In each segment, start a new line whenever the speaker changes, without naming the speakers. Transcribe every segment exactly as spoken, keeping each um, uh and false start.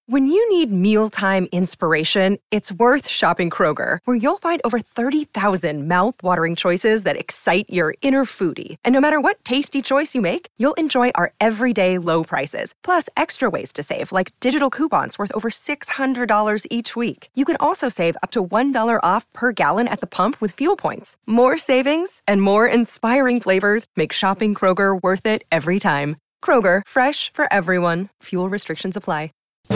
When you need mealtime inspiration, it's worth shopping Kroger, where you'll find over thirty thousand mouth-watering choices that excite your inner foodie. And no matter what tasty choice you make, you'll enjoy our everyday low prices, plus extra ways to save, like digital coupons worth over six hundred dollars each week. You can also save up to one dollar off per gallon at the pump with fuel points. More savings and more inspiring flavors make shopping Kroger worth it every time. Kroger, fresh for everyone. Fuel restrictions apply.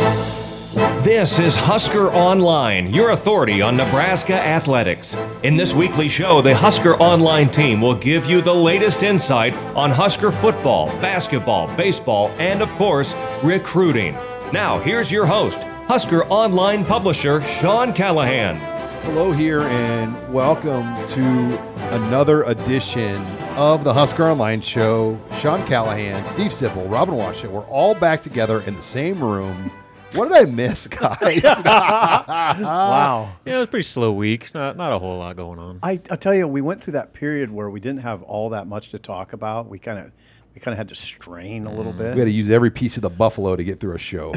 This is Husker Online, your authority on Nebraska athletics. In this weekly show, the Husker Online team will give you the latest insight on Husker football, basketball, baseball, and, of course, recruiting. Now, here's your host, Husker Online publisher Sean Callahan.
Hello here, and welcome to another edition of the Husker Online Show. Sean Callahan, Steve Sipple, Robin Washington, we're all back together in the same room. What did I miss, guys?
Wow.
Yeah, it was a pretty slow week. Not, not a whole lot going on.
I I tell you, we went through that period where we didn't have all that much to talk about. We kind of we kind of had to strain a little bit.
We had to use every piece of the buffalo to get through a show.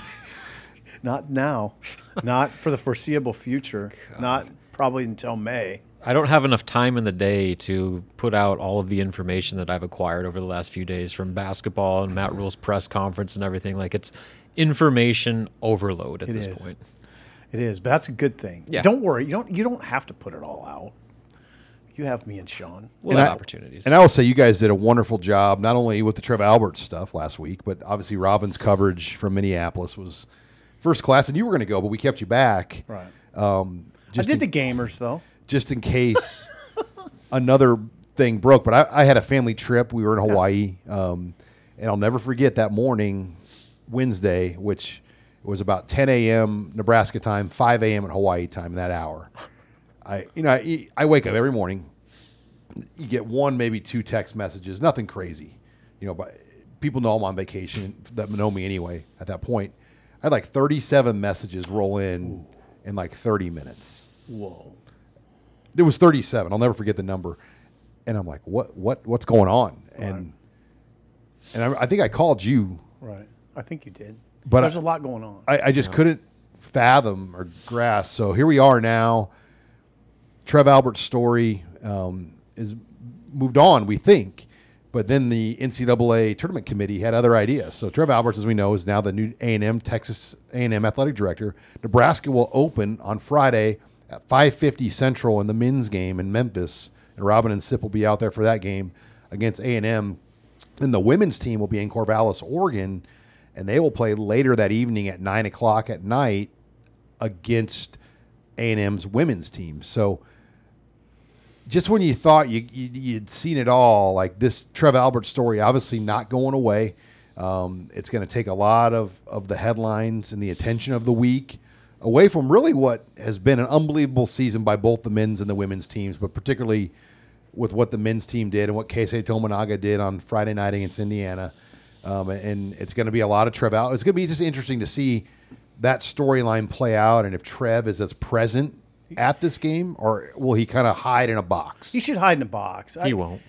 Not now. Not for the foreseeable future. God. Not probably until May.
I don't have enough time in the day to put out all of the information that I've acquired over the last few days from basketball and Matt Rule's press conference and everything. Like, it's information overload at
it
this
is.
point.
It is, but that's a good thing.
Yeah.
Don't worry. You don't you don't have to put it all out. You have me and Sean.
We'll
and
have
I,
opportunities.
And I will say you guys did a wonderful job, not only with the Trev Alberts stuff last week, but obviously Robin's coverage from Minneapolis was first class, and you were going to go, but we kept you back.
Right.
Um,
I did
in,
the gamers, though.
Just in case another thing broke. But I, I had a family trip. We were in Hawaii. Um, and I'll never forget that morning, Wednesday, which was about ten a.m. Nebraska time, five a.m. at Hawaii time in that hour. I, you know, I, I wake up every morning. You get one, maybe two text messages, nothing crazy. You know, but people know I'm on vacation that know me anyway at that point. I had like thirty-seven messages roll in Ooh. in like thirty minutes.
Whoa.
It was thirty-seven. I'll never forget the number. And I'm like, what, what, what's going on?
Right.
And and I, I think I called you.
Right. I think you did.
But
there's
I,
a lot going on.
I, I just
yeah.
couldn't fathom or grasp. So here we are now. Trev Albert's story um, is moved on, we think. But then the N C double A tournament committee had other ideas. So Trev Alberts, as we know, is now the new A and M Texas A and M athletic director. Nebraska will open on Friday at five fifty Central in the men's game in Memphis, and Robin and Sip will be out there for that game against A and M. Then the women's team will be in Corvallis, Oregon, and they will play later that evening at nine o'clock at night against A and M's women's team. So just when you thought you, you, you'd seen it all, like this Trev Alberts story obviously not going away. Um, it's going to take a lot of, of the headlines and the attention of the week away from really what has been an unbelievable season by both the men's and the women's teams, but particularly with what the men's team did and what Keisei Tominaga did on Friday night against Indiana. Um, and it's going to be a lot of Trev out. It's going to be just interesting to see that storyline play out and if Trev is as present at this game or will he kind of hide in a box?
He should hide in a box.
He
I,
won't.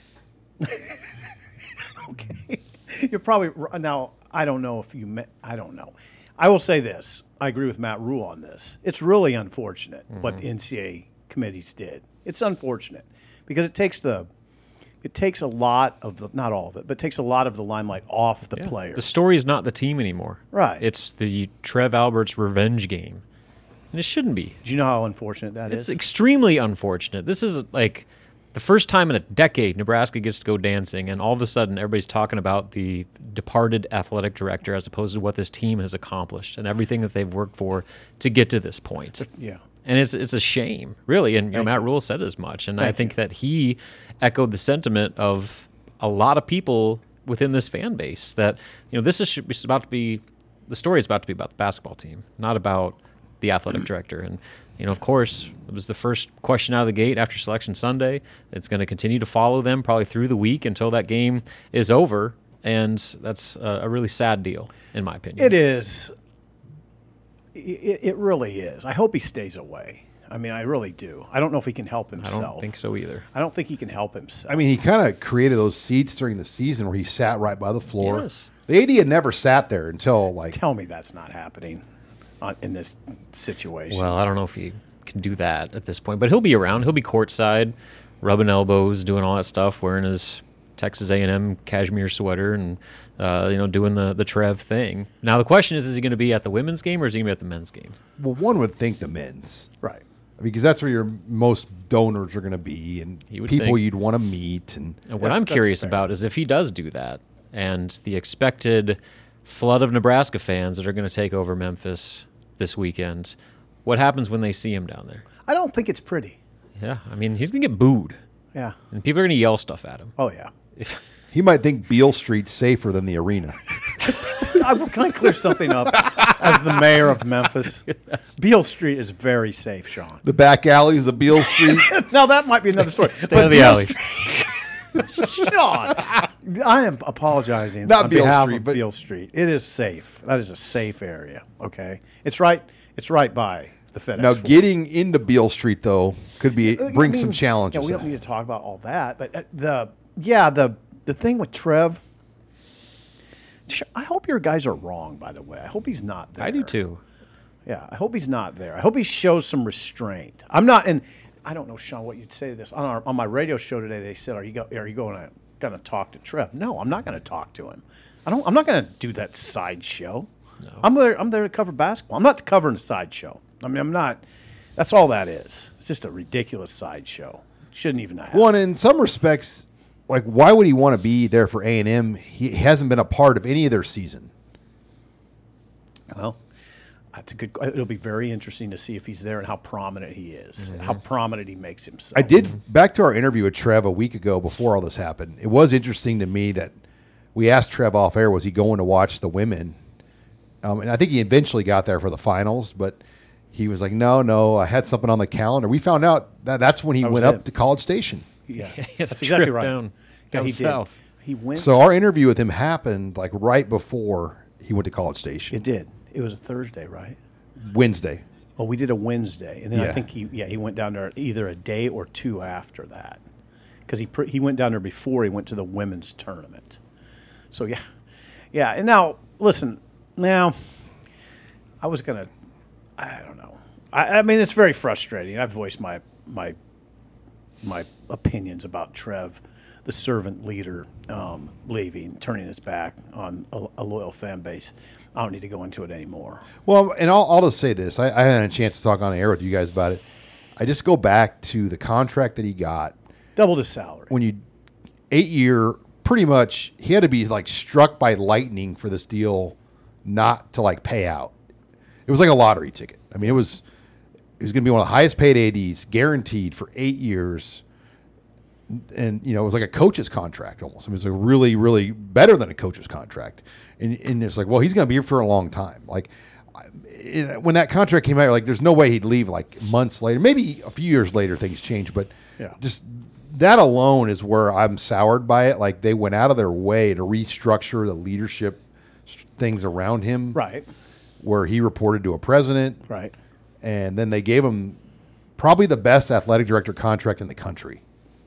Okay. You're probably – now, I don't know if you met – I don't know. I will say this. I agree with Matt Rule on this. It's really unfortunate mm-hmm. what the N C double A committees did. It's unfortunate because it takes the it takes a lot of the not all of it, but it takes a lot of the limelight off the
yeah.
players.
The story is not the team anymore.
Right.
It's the Trev Alberts revenge game. And it shouldn't be.
Do you know how unfortunate that
it's
is?
It's extremely unfortunate. This is like the first time in a decade Nebraska gets to go dancing, and all of a sudden everybody's talking about the departed athletic director as opposed to what this team has accomplished and everything that they've worked for to get to this point.
Yeah.
And it's it's a shame, really. And you know, Matt Rule said as much. And
Thank
I think
you.
that he echoed the sentiment of a lot of people within this fan base that, you know, this is about to be, the story is about to be about the basketball team, not about the athletic director. And, you know, of course, it was the first question out of the gate after Selection Sunday. It's going to continue to follow them probably through the week until that game is over. And that's a, a really sad deal, in my opinion.
It is. It, it really is. I hope he stays away. I mean, I really do. I don't know if he can help himself.
I don't think so either.
I don't think he can help himself.
I mean, he kind of created those seats during the season where he sat right by the floor.
Yes.
The A D had never sat there until like.
Tell me that's not happening on, in this situation.
Well, I don't know if he can do that at this point, but he'll be around. He'll be courtside, rubbing elbows, doing all that stuff, wearing his Texas A and M cashmere sweater, and uh, you know, doing the the Trev thing. Now the question is: is he going to be at the women's game or is he going to be at the men's game?
Well, one would think the men's,
right?
Because that's where your most donors are going to be, and
You would
people
think.
you'd want to meet. And,
And what
That's-
I'm
that's
curious
fair.
about is if he does do that, and the expected flood of Nebraska fans that are going to take over Memphis this weekend, what happens when they see him down there?
I don't think it's pretty.
Yeah, I mean, he's going to get booed,
Yeah.
and people are going to yell stuff at him.
Oh yeah.
he might think Beale Street's safer than the arena.
I, can I clear something up? As the mayor of Memphis, Beale Street is very safe, Sean.
The back alleys of Beale Street.
Now that might be another story.
Stay out of the
Beale
alley.
Street- Sean, I am apologizing
Not
on
Beale
behalf
Street,
of
but-
Beale Street. It is safe. That is a safe area. Okay, it's right. It's right by the FedEx.
Now,
Forum.
getting into Beale Street though could be
Uh, I
bring
mean,
some challenges.
Yeah, we don't need to talk about all that, but uh, the yeah the the thing with Trev. Sh- I hope your guys are wrong. By the way, I hope he's not there.
I do too.
Yeah, I hope he's not there. I hope he shows some restraint. I'm not, and I don't know, Sean, what you'd say to this on our on my radio show today. They said, "Are you go, are you going to going to talk to Trev?" No, I'm not going to talk to him. I don't. I'm not going to do that sideshow. No. I'm there. I'm there to cover basketball. I'm not covering a sideshow. I mean, I'm not. That's all that is. It's just a ridiculous sideshow. It shouldn't even happen.
One, in some respects, like why would he want to be there for A and M? He hasn't been a part of any of their season.
Well, that's a good. It'll be very interesting to see if he's there and how prominent he is, how prominent he makes himself.
I did back to our interview with Trev a week ago before all this happened. It was interesting to me that we asked Trev off air, was he going to watch the women? Um, and I think he eventually got there for the finals, but he was like, no, no, I had something on the calendar. We found out that that's when he
That was
went
it.
up to College Station.
Yeah,
the
that's exactly
trip
right.
down-
Yeah,
down
he
south.
did. He went.
So our interview with him happened like right before he went to College Station.
It did. It was a Thursday, right?
Wednesday.
Oh, we did a Wednesday, and then I
Yeah.
think he yeah he went down there either a day or two after that, because he pr- he went down there before he went to the women's tournament. So yeah, yeah. And now listen, now I was gonna, I don't know. I, I mean, it's very frustrating. I've voiced my my my opinions about Trev, the servant leader, um, leaving, turning his back on a, a loyal fan base. I don't need to go into it anymore.
Well, and I'll, I'll just say this. I, I had a chance to talk on air with you guys about it. I just go back to the contract that he got.
Doubled his salary.
When you, eight year, pretty much, he had to be like struck by lightning for this deal not to like pay out. It was like a lottery ticket. I mean, it was, it was going to be one of the highest paid A Ds, guaranteed for eight years. And, you know, it was like a coach's contract almost. I mean, it was like really, really better than a coach's contract. And, and it's like, well, he's going to be here for a long time. Like, I- it, when that contract came out, you're like, there's no way he'd leave like months later. Maybe a few years later things changed, but
Yeah.
just that alone is where I'm soured by it. Like, they went out of their way to restructure the leadership s- things around him.
Right.
Where he reported to a president.
Right.
And then they gave him probably the best athletic director contract in the country.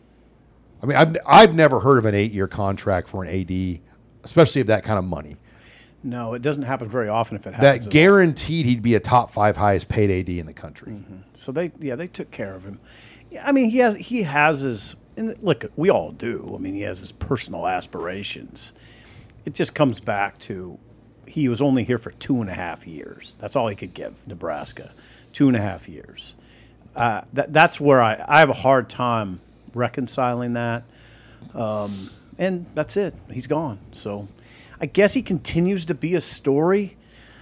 I mean, I've I've never heard of an eight-year contract for an A D, especially of that kind of money.
No, it doesn't happen very often if it happens.
That guaranteed he'd be a top five highest paid A D in the country.
Mm-hmm. So they, yeah, they took care of him. Yeah, I mean, he has he has his, and look, we all do. I mean, he has his personal aspirations. It just comes back to he was only here for two and a half years. That's all he could give Nebraska, two and a half years. Uh, that that's where I, I have a hard time reconciling that. Um, and that's it. He's gone. So I guess he continues to be a story.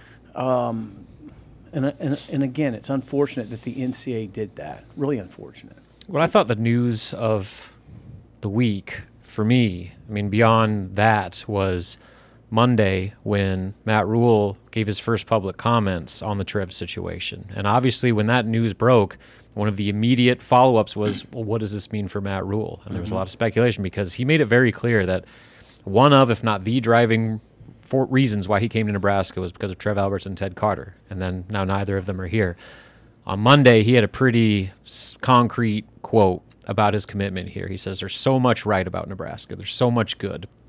Um, and, and, and again, it's unfortunate that the N C A A did that. Really unfortunate.
What I thought the news of the week for me, I mean, beyond that, was Monday when Matt Rule gave his first public comments on the Trev situation. And obviously, when that news broke, one of the immediate follow-ups was, well, what does this mean for Matt Rule? And there was a lot of speculation because he made it very clear that one of, if not the driving for reasons why he came to Nebraska was because of Trev Alberts and Ted Carter. And then now neither of them are here. On Monday, he had a pretty s- concrete quote about his commitment here. He says, there's so much right about Nebraska. There's so much good.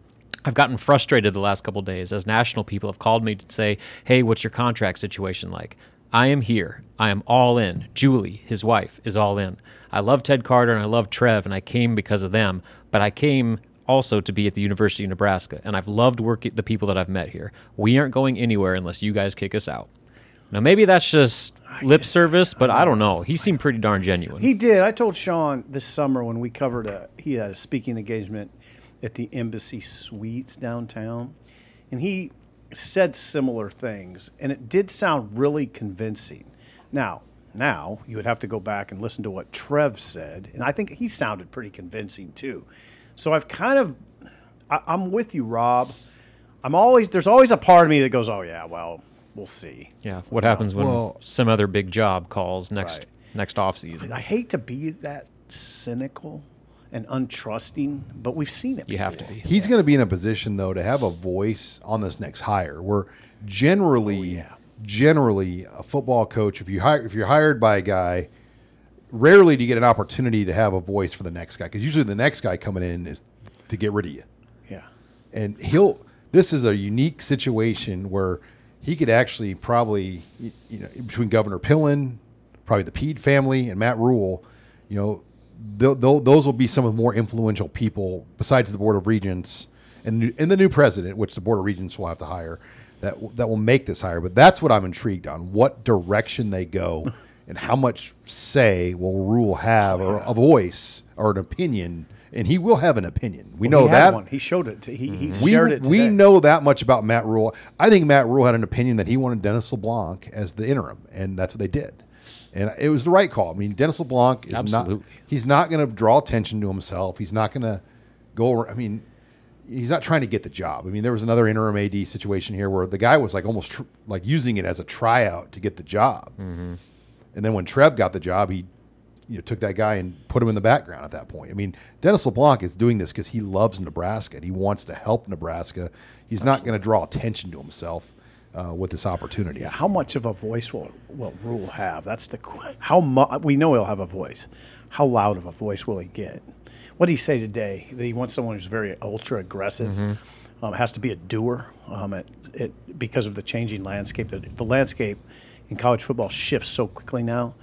I've gotten frustrated the last couple of days as national people have called me to say, hey, what's your contract situation like? I am here. I am all in. Julie, his wife, is all in. I love Ted Carter and I love Trev, and I came because of them, but I came also to be at the University of Nebraska, and I've loved working the people that I've met here. We aren't going anywhere unless you guys kick us out. Now, maybe that's just lip service, but I don't know. He seemed pretty darn genuine.
He did. I told Sean this summer when we covered a, he had a speaking engagement at the Embassy Suites downtown, and he said similar things, and it did sound really convincing. Now, now you would have to go back and listen to what Trev said, and I think he sounded pretty convincing too. So I've kind of, I, I'm with you, Rob. I'm always, there's always a part of me that goes, oh yeah, well, we'll see.
Yeah, what happens when
Well-
some other big job calls next
Right.
next off season?
I hate to be that cynical and untrusting, but we've seen it
You have to
before.
be.
He's going to be in a position, though, to have a voice on this next hire. Where generally,
Oh, yeah.
generally, a football coach, if you hire, if you're hired by a guy, rarely do you get an opportunity to have a voice for the next guy, because usually the next guy coming in is to get rid of you.
Yeah.
And he'll. This is a unique situation where he could actually probably, you you know, between Governor Pillen, probably the Pede family, and Matt Rule, you know, th- th- those will be some of the more influential people besides the Board of Regents and new- and the new president, which the Board of Regents will have to hire, that w- that will make this hire. But that's what I'm intrigued on: what direction they go, and how much say will Rule have, or a voice, or an opinion. And he will have an opinion. We know
He had
that.
one. He showed it. To, he he
We,
shared it.
we
today.
know that much about Matt Rule. I think Matt Rule had an opinion that he wanted Dennis LeBlanc as the interim, and that's what they did. And it was the right call. I mean, Dennis LeBlanc is
Absolutely.
not, he's not going to draw attention to himself. He's not going to go, I mean, he's not trying to get the job. I mean, there was another interim A D situation here where the guy was like almost tr- like using it as a tryout to get the job.
Mm-hmm.
And then when Trev got the job, he you know, took that guy and put him in the background at that point. I mean, Dennis LeBlanc is doing this because he loves Nebraska and he wants to help Nebraska. He's not going to draw attention to himself uh, with this opportunity.
Yeah, how much of a voice will will Rule have? That's the qu- how mu- we know he'll have a voice. How loud of a voice will he get? What did he say today? That he wants someone who's very ultra aggressive.
Mm-hmm.
Um, has to be a doer. Um, it, it because of the changing landscape. The, the landscape in college football shifts so quickly now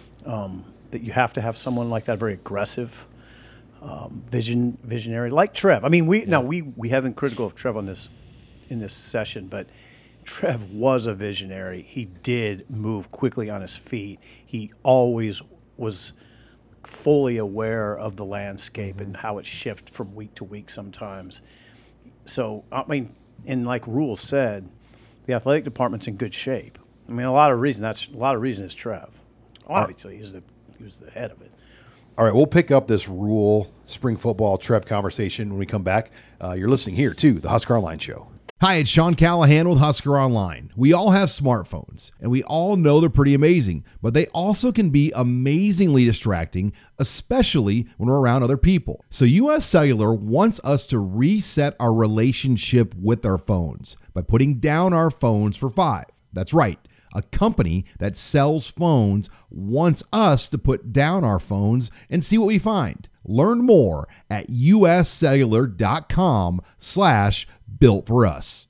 um, that you have to have someone like that, very aggressive, um, vision visionary, like Trev. I mean, we now we we haven't critical of Trev on this in this session, but Trev was a visionary. He did move quickly on his feet. He always was fully aware of the landscape and how it shifts from week to week sometimes. So, I mean, and like Rule said, the athletic department's in good shape. I mean, a lot of reason that's a lot of reason is Trev. Obviously, he's the he was the head of it.
All right, we'll pick up this Rule spring football Trev conversation when we come back. Uh, you're listening here to the Husker Online Show.
Hi, it's Sean Callahan with Husker Online. We all have smartphones, and we all know they're pretty amazing, but they also can be amazingly distracting, especially when we're around other people. So U S Cellular wants us to reset our relationship with our phones by putting down our phones for five. That's right. A company that sells phones wants us to put down our phones and see what we find. Learn more at uscellular.com slash built for us.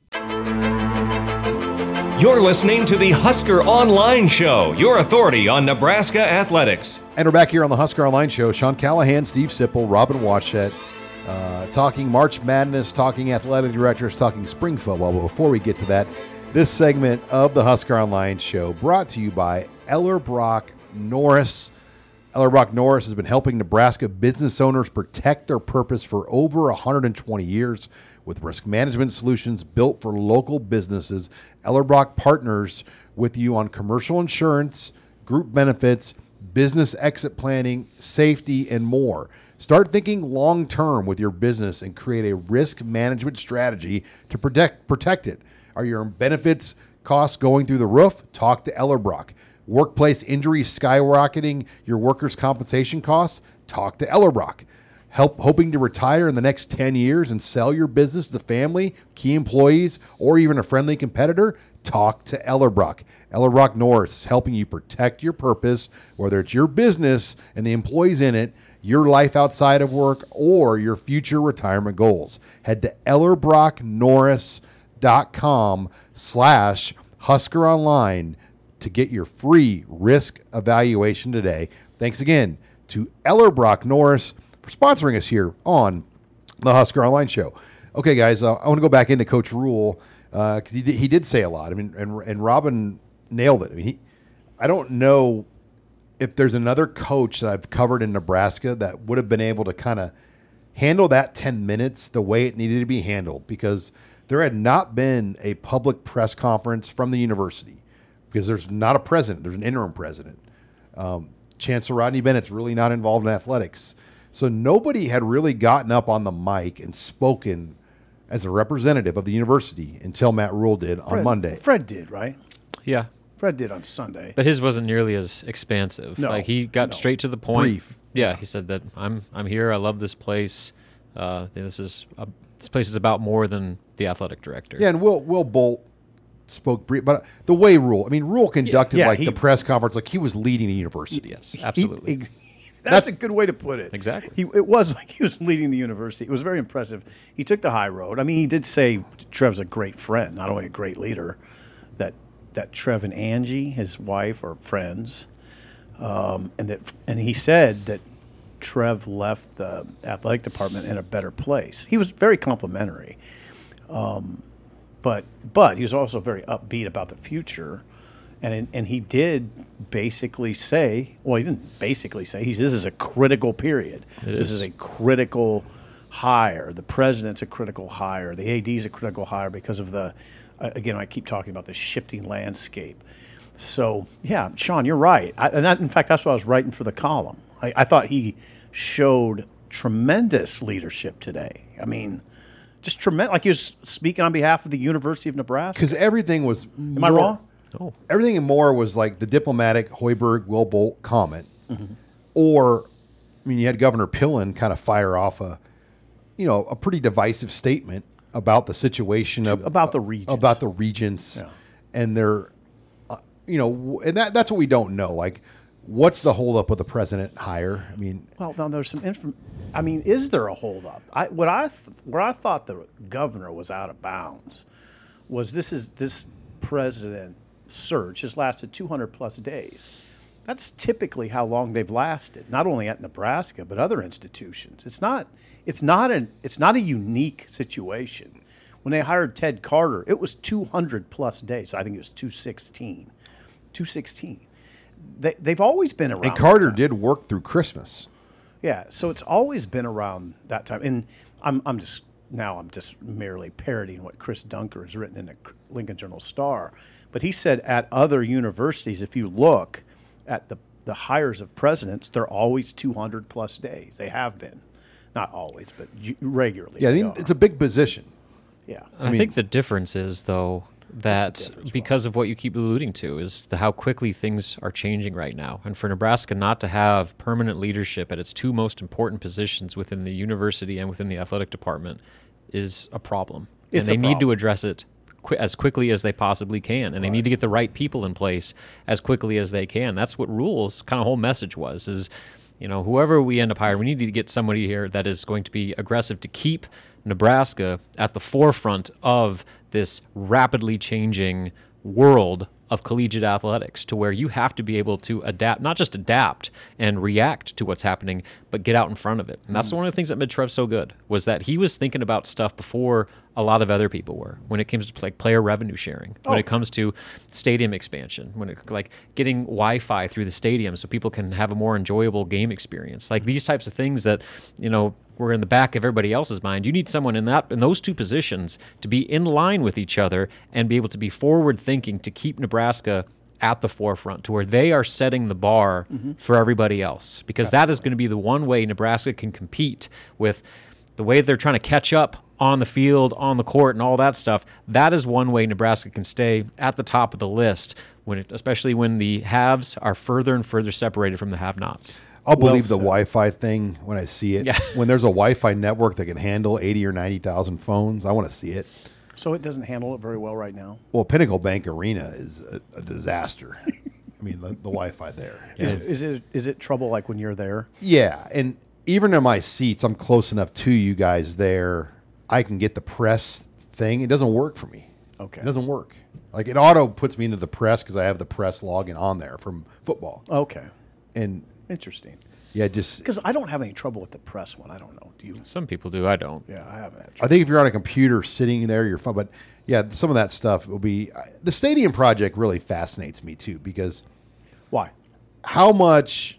You're listening to the Husker Online Show, your authority on Nebraska athletics.
And we're back here on the Husker Online Show. Sean Callahan, Steve Sipple, Robin Washett, uh, talking March Madness, talking athletic directors, talking spring football. But before we get to that, this segment of the Husker Online Show brought to you by Ellerbrock Norris. Ellerbrock Norris has been helping Nebraska business owners protect their purpose for over one hundred twenty years with risk management solutions built for local businesses. Ellerbrock partners with you on commercial insurance, group benefits, business exit planning, safety, and more. Start thinking long-term with your business and create a risk management strategy to protect protect it. Are your benefits costs going through the roof? Talk to Ellerbrock. Workplace injuries skyrocketing your workers' compensation costs? Talk to Ellerbrock. Help hoping to retire in the next ten years and sell your business to family, key employees, or even a friendly competitor? Talk to Ellerbrock. Ellerbrock Norris is helping you protect your purpose, whether it's your business and the employees in it, your life outside of work, or your future retirement goals. Head to ellerbrocknorris.com slash Husker Online to get your free risk evaluation today. Thanks again to Ellerbrock Norris for sponsoring us here on the Husker Online Show. Okay, guys, uh, I want to go back into Coach Rule because uh, he, did, he did say a lot. I mean, and, and Robin nailed it. I mean, he, I don't know if there's another coach that I've covered in Nebraska that would have been able to kind of handle that ten minutes the way it needed to be handled, because there had not been a public press conference from the university because there's not a president. There's an interim president. Um, Chancellor Rodney Bennett's really not involved in athletics. So nobody had really gotten up on the mic and spoken as a representative of the university until Matt Rule did
Fred,
on Monday.
Fred did, right?
Yeah.
Fred did on Sunday.
But his wasn't nearly as expansive.
No,
like he got
no.
straight to the point.
Brief.
Yeah, he said that I'm I'm here. I love this place. Uh, this is a, this place is about more than the athletic director.
Yeah, and Will Will Bolt spoke brief, but the way Rule, I mean, Rule conducted
yeah,
like
he-
the press conference like he was leading the university.
Yes,
He-
absolutely.
he- that's, a good way to put it.
Exactly.
He, it was like he was leading the university. It was very impressive. He took the high road. I mean, he did say Trev's a great friend, not only a great leader, that that Trev and Angie, his wife, are friends. Um, and that, and he said that Trev left the athletic department in a better place. He was very complimentary. Um, but but he was also very upbeat about the future. And and he did basically say, well, he didn't basically say, he says this is a critical period. This
is.
is a critical hire. The president's a critical hire. The A D's a critical hire because of the, uh, again, I keep talking about the shifting landscape. So, yeah, Sean, you're right. I, and that, in fact, that's what I was writing for the column. I, I thought he showed tremendous leadership today. I mean, just tremendous. Like he was speaking on behalf of the University of Nebraska.
Because everything was.
Am I wrong?
Oh.
Everything and more was like the diplomatic Hoiberg, Will Bolt comment.
Mm-hmm.
Or, I mean, you had Governor Pillen kind of fire off a, you know, a pretty divisive statement about the situation of
about the regents.
about the regents
Yeah.
and their, uh, you know, and that that's what we don't know. Like, what's the holdup with the president hire? I mean,
Well, now there's some inform. I mean, is there a holdup? I what I th- where I thought the governor was out of bounds was this is this president search has lasted two hundred plus days. That's typically how long they've lasted, not only at Nebraska but other institutions. It's not it's not an it's not a unique situation. When they hired Ted Carter, it was two hundred plus days. I think it was two sixteen. two sixteen. They they've always been around.
and
that
Carter
time.
did work through Christmas.
Yeah, so it's always been around that time. And I'm I'm just now I'm just merely parroting what Chris Dunker has written in the Lincoln Journal Star. But he said at other universities, if you look at the the hires of presidents, they're always two hundred plus days. They have been, not always, but ju- regularly.
Yeah, I
they
mean,
are.
it's a big position.
yeah.
And I, think the difference is, though, that
difference,
because of what you keep alluding to, is the, how quickly things are changing right now. And for Nebraska not to have permanent leadership at its two most important positions within the university and within the athletic department is a problem.
It's
and they
a
need to
problem.
address it qui- as quickly as they possibly can. And they need to get the right people in place as quickly as they can. That's what Rule's kind of whole message was, is, you know, whoever we end up hiring, we need to get somebody here that is going to be aggressive to keep Nebraska at the forefront of this rapidly changing world of collegiate athletics, to where you have to be able to adapt, not just adapt and react to what's happening, but get out in front of it. And that's one of the things that made Trev so good, was that he was thinking about stuff before a lot of other people were, when it comes to like player revenue sharing, when
Oh.
it comes to stadium expansion, when it like getting Wi-Fi through the stadium so people can have a more enjoyable game experience. Like these types of things that, you know, were in the back of everybody else's mind. You need someone in that in those two positions to be in line with each other and be able to be forward thinking to keep Nebraska at the forefront, to where they are setting the bar
Mm-hmm.
for everybody else, because that is going to be the one way Nebraska can compete with the way they're trying to catch up on the field, on the court, and all that stuff. That is one way Nebraska can stay at the top of the list, when it, especially when the haves are further and further separated from the have-nots.
I'll
Well
believe the
said.
Wi-Fi thing when I see it.
Yeah.
When there's a Wi-Fi network that can handle eighty or ninety thousand phones, I want to see it.
So it doesn't handle it very well right now.
Well, Pinnacle Bank Arena is a, a disaster. I mean, the, the Wi-Fi there.
Is, is it is it trouble like when you're there?
Yeah, and even in my seats, I'm close enough to you guys there. I can get the press thing. It doesn't work for me.
Okay.
It doesn't work. Like, it auto puts me into the press because I have the press login on there from football.
Okay.
And,
Interesting.
yeah, just,
Because I don't have any trouble with the press one. I don't know. Do you?
Some people do. I don't.
Yeah, I haven't had
I
trouble.
think if you're on a computer sitting there, you're fine. But, yeah, some of that stuff will be – the stadium project really fascinates me, too, because
Why?
how much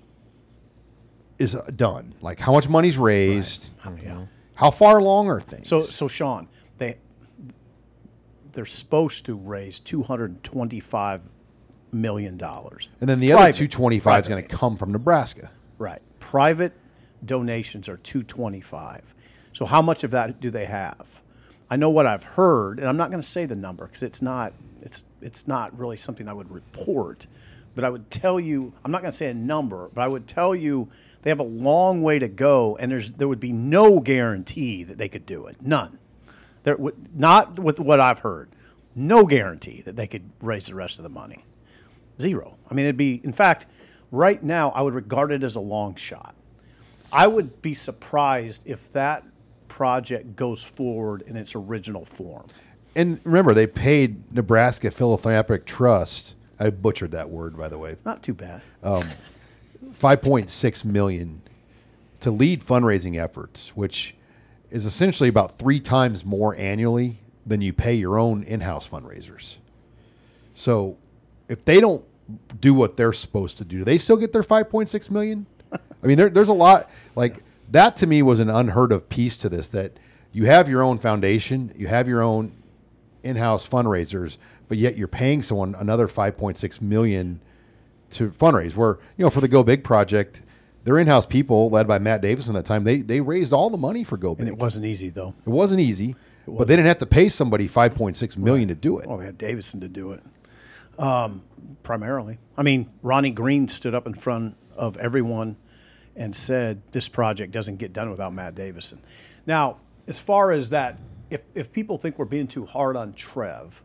is done? Like, how much money's raised?
Yeah.
How far along are things?
So, so Sean, they they're supposed to raise two hundred twenty-five million dollars,
and then the other two twenty-five is going to come from Nebraska.
Right. Private donations are two twenty-five. So how much of that do they have? I know what I've heard, and I'm not going to say the number because it's not it's it's not really something I would report. But I would tell you, I'm not going to say a number, but I would tell you they have a long way to go, and there's there would be no guarantee that they could do it. None. There would not with what I've heard. No guarantee that they could raise the rest of the money. Zero. I mean, it'd be, in fact, right now, I would regard it as a long shot. I would be surprised if that project goes forward in its original form.
And remember, they paid Nebraska Philanthropic Trust. I butchered that word, by the way.
Not too bad.
five point six million dollars to lead fundraising efforts, which is essentially about three times more annually than you pay your own in-house fundraisers. So if they don't do what they're supposed to do, do they still get their five point six million dollars? I mean, there, there's a lot. Like, that to me was an unheard of piece to this, that you have your own foundation, you have your own in-house fundraisers, but yet you're paying someone another five point six million dollars to fundraise. Where, you know, for the Go Big project, their in-house people, led by Matt Davison at that time, they they raised all the money for Go Big.
And it wasn't easy, though.
It wasn't easy, but they didn't have to pay somebody five point six million dollars to do it.
Well, they had Davison to do it, um, primarily. I mean, Ronnie Green stood up in front of everyone and said, this project doesn't get done without Matt Davison. Now, as far as that, if, if people think we're being too hard on Trev,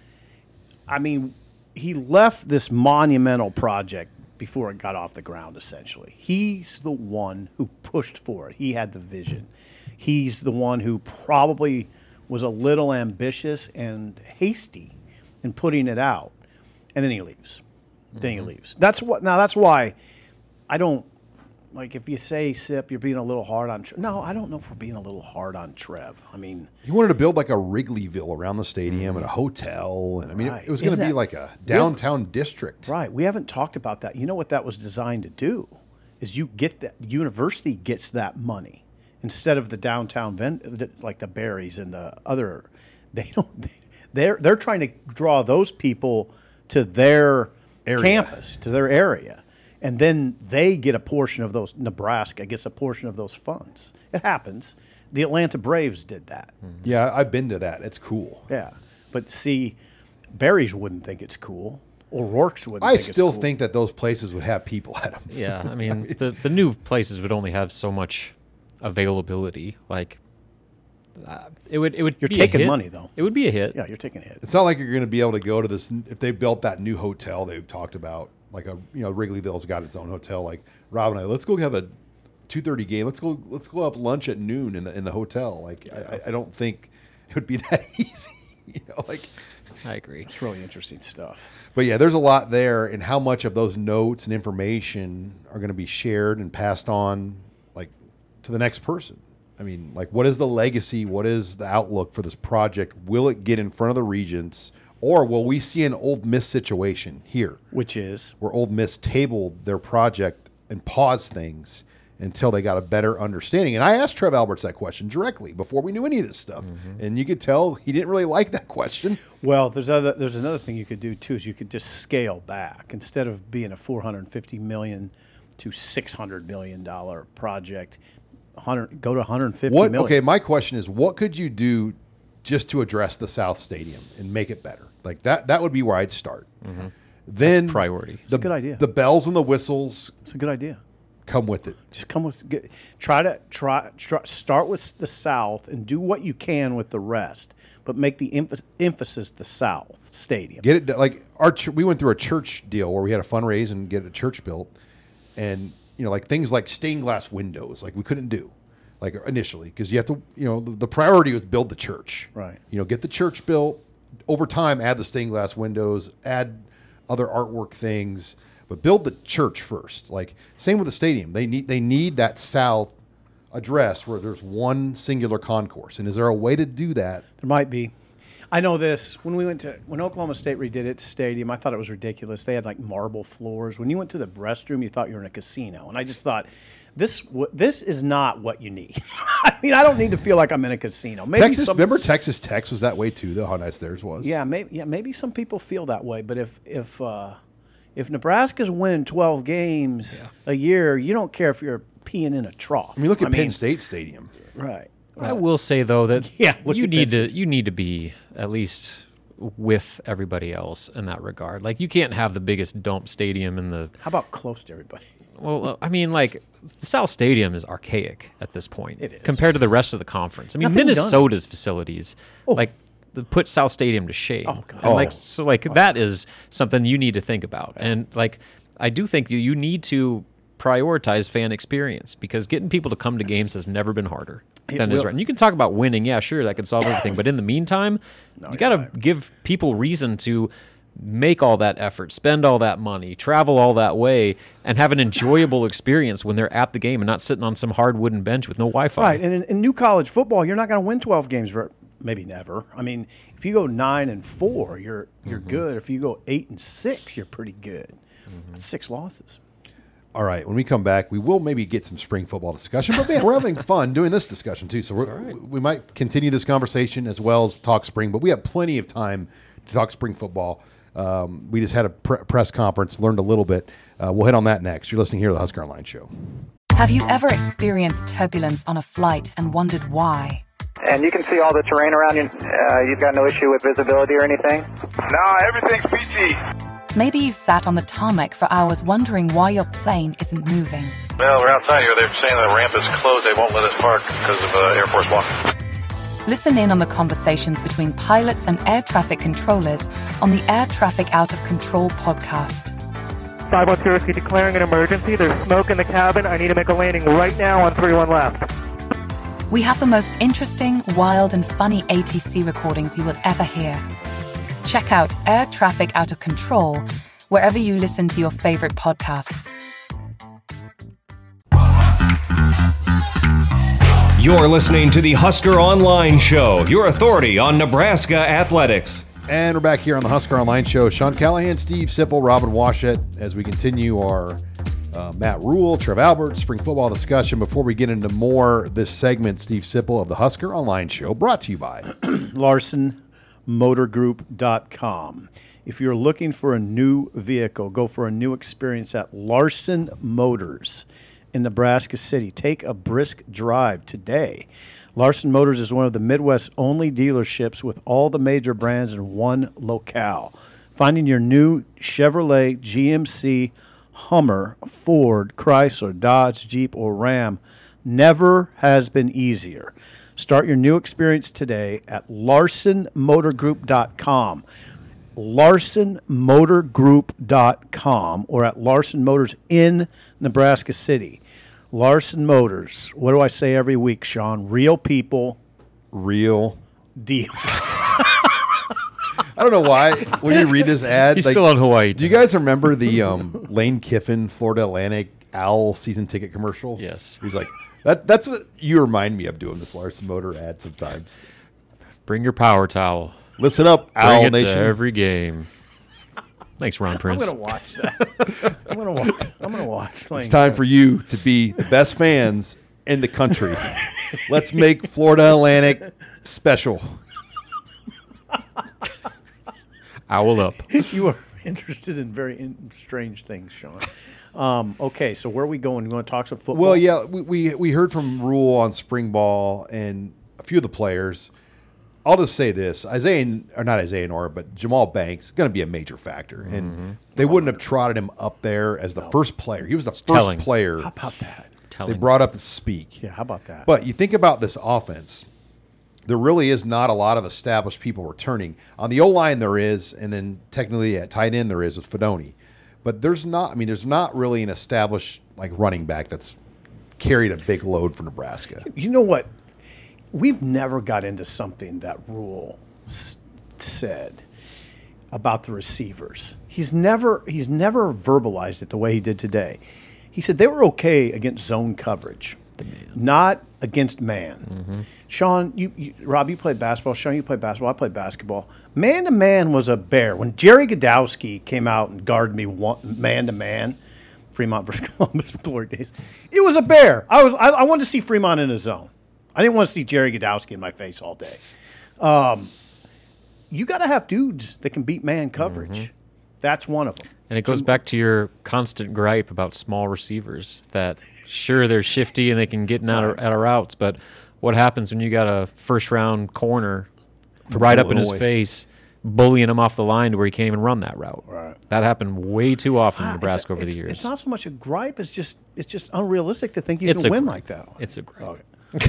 I mean, he left this monumental project before it got off the ground, essentially. He's the one who pushed for it. He had the vision. He's the one who probably was a little ambitious and hasty in putting it out. And then he leaves. Mm-hmm. Then he leaves. That's what. Now, that's why I don't, like, if you say, Sip, you're being a little hard on Trev. No, I don't know if we're being a little hard on Trev. I mean,
He wanted to build like a Wrigleyville around the stadium and a hotel. And I mean,
Right.
it, it was going to
Isn't
be
that-
like a downtown district.
right. We haven't talked about that. You know what that was designed to do is you get that, the university gets that money instead of the downtown vend, like the Berries and the other. They don't. They, they're they're trying to draw those people to their
Area.
campus, to their area, and then they get a portion of those. Nebraska gets a portion of those funds. It happens. The Atlanta Braves did that.
Yeah, I've been to that. It's cool.
Yeah, but see, Berries wouldn't think it's cool. O'Rourke's wouldn't.
I
think
still
it's cool.
think that those places would have people at them.
Yeah, I mean, the the new places would only have so much availability. Like, uh, it would it would
You're
be a
taking
hit.
money, though.
It would be a hit.
Yeah, you're taking a hit.
It's not like you're going to be able to go to this if they built that new hotel they've talked about. Like a you know Wrigleyville's got its own hotel. Like Rob and I, let's go have a two thirty game. Let's go let's go have lunch at noon in the in the hotel. Like I, I don't think it would be that easy. You know, like.
I agree.
It's really interesting stuff.
But yeah, there's a lot there, and how much of those notes and information are going to be shared and passed on, like, to the next person. I mean, like, what is the legacy? What is the outlook for this project? Will it get in front of the regents, or will we see an Ole Miss situation here,
Which is
where Ole Miss tabled their project and paused things until they got a better understanding? And I asked Trev Alberts that question directly before we knew any of this stuff,
Mm-hmm.
and you could tell he didn't really like that question.
well, there's other there's another thing you could do too is you could just scale back instead of being a four hundred fifty million to six hundred million dollar project. one hundred go to one hundred fifty
What?
million.
Okay, my question is, what could you do just to address the South Stadium and make it better? Like that. That would be where I'd start. Then
priority. It's
The,
a good idea.
The bells and the whistles.
It's a good idea.
come with it.
Just come with get, try to try, try start with the South and do what you can with the rest, but make the emph- emphasis the South Stadium.
Get it like our ch- we went through a church deal where we had to fundraise and get a church built, and you know like things like stained glass windows like we couldn't do like initially because you have to you know the, the priority was build the church.
Right.
You know get the church built. Over time, add the stained glass windows, add other artwork things, but build the church first. Like same with the stadium, they need they need that south address where there's one singular concourse. And is there a way to do that?
There might be. I know this. When we went to when Oklahoma State redid its stadium, I thought it was ridiculous. They had like marble floors. When you went to the restroom, you thought you were in a casino, and I just thought. This this is not what you need. I mean, I don't need to feel like I'm in a casino. Maybe
Texas,
some,
remember Texas Tech was that way too, though, how nice theirs was.
Yeah, maybe yeah, maybe some people feel that way. But if if uh, if Nebraska's winning twelve games yeah. a year, you don't care if you're peeing in a trough.
I mean, look at
I
Penn
mean,
State Stadium.
Right.
I will say though that
yeah, look
you
at
need
Penn
to you need to be at least with everybody else in that regard. Like you can't have the biggest dump stadium in the.
How about close to everybody?
Well, uh, I mean, like the South Stadium is archaic at this point
it is.
compared to the rest of the conference. I mean,
Nothing
Minnesota's done. facilities,
oh.
like, the, put South Stadium to shame.
Oh, God.
And like,
Oh.
so, like, oh. that is something you need to think about. And, like, I do think you, you need to prioritize fan experience because getting people to come to games has never been harder
It
than it is
will.
right. And you can talk about winning. Yeah, sure, that can solve everything. But in the meantime,
No,
you got to
right.
give people reason to make all that effort, spend all that money, travel all that way, and have an enjoyable experience when they're at the game and not sitting on some hard wooden bench with no Wi-Fi.
Right, and in, in new college football, you're not going to win twelve games, for, maybe never. I mean, if you go nine and four, you're you're mm-hmm. good. If you go eight and six, you're pretty good. Mm-hmm. That's six losses.
All right, when we come back, we will maybe get some spring football discussion. But man, we're having fun doing this discussion too. So we're, right. we might continue this conversation as well as talk spring. But we have plenty of time to talk spring football. Um, we just had a pre- press conference, learned a little bit. Uh, we'll hit on that next. You're listening here to the Husker Online Show.
Have you ever experienced turbulence on a flight and wondered why?
And you can see all the terrain around you. Uh, you've got no issue with visibility or anything?
No, everything's peachy.
Maybe you've sat on the tarmac for hours wondering why your plane isn't moving.
Well, we're outside here. They're saying the ramp is closed. They won't let us park because of uh, Air Force One.
Listen in on the conversations between pilots and air traffic controllers on the Air Traffic Out of Control podcast.
five one zero, declaring an emergency. There's smoke in the cabin. I need to make a landing right now on three one left.
We have the most interesting, wild, and funny A T C recordings you will ever hear. Check out Air Traffic Out of Control wherever you listen to your favorite podcasts.
You're listening to the Husker Online Show, your authority on Nebraska athletics.
And we're back here on the Husker Online Show. Sean Callahan, Steve Sipple, Robin Washut, as we continue our uh, Matt Rule, Trev Albert, spring football discussion. Before we get into more, this segment, Steve Sipple of the Husker Online Show, brought to you by
Larson Motor Group dot com. If you're looking for a new vehicle, go for a new experience at Larson Motors in Nebraska City. Take a brisk drive today. Larson Motors is one of the Midwest's only dealerships with all the major brands in one locale. Finding your new Chevrolet, G M C, Hummer, Ford, Chrysler, Dodge, Jeep, or Ram never has been easier. Start your new experience today at Larson Motor Group dot com. Larson Motor Group dot com or at Larson Motors in Nebraska City. Larson Motors. What do I say every week, Sean? Real people.
Real
Deal.
I don't know why. When you read this ad,
He's
like,
still on Hawaii.
do you guys remember the um, Lane Kiffin Florida Atlantic Owl season ticket commercial?
Yes.
He's like, that. That's what you remind me of doing this Larson Motor ad sometimes.
Bring your power towel.
Listen up,
Bring
Owl
it
Nation.
to every game. Thanks, Ron Prince.
I'm gonna watch that. I'm gonna watch. I'm gonna watch.
It's time for you to be the best fans in the country. Let's make Florida Atlantic special.
Owl up.
You are interested in very in strange things, Sean. Um, okay, so where are we going? You want to talk some football?
Well, yeah, we, we we heard from Rule on spring ball and a few of the players I'll just say this: Isaiah, or not Isaiah Nora, but Jamal Banks, going to be a major factor, mm-hmm. and they wouldn't have trotted him up there as the no. first player. He was the it's first
telling.
player.
How about that?
Telling. They brought up to speak.
Yeah, how about that?
But you think about this offense. There really is not a lot of established people returning. On the O-line there is, and then technically at tight end there is with Fedoni. But there's not, I mean, there's not really an established like running back that's carried a big load for Nebraska.
You know what? We've never got into something that Rule s- said about the receivers. He's never he's never verbalized it the way he did today. He said they were okay against zone coverage, not against man. Mm-hmm. Sean, you, you, Rob, you played basketball. Sean, you played basketball. I played basketball. Man to man was a bear. When Jerry Godowski came out and guarded me one, man to man, Fremont versus Columbus glory days, it was a bear. I was I, I wanted to see Fremont in a zone. I didn't want to see Jerry Godowski in my face all day. Um, you got to have dudes that can beat man coverage. Mm-hmm. That's one of them.
And it goes back to your constant gripe about small receivers that, sure, they're shifty and they can get out of, out of routes, but what happens when you got a first-round corner right up in his face, bullying him off the line to where he can't even run that route?
Right.
That happened way too often in
Ah,
Nebraska
it's,
over the
it's,
years.
It's not so much a gripe. It's just it's just unrealistic to think you
It's
can
a
win
gripe.
like that.
It's a gripe.
Okay. It's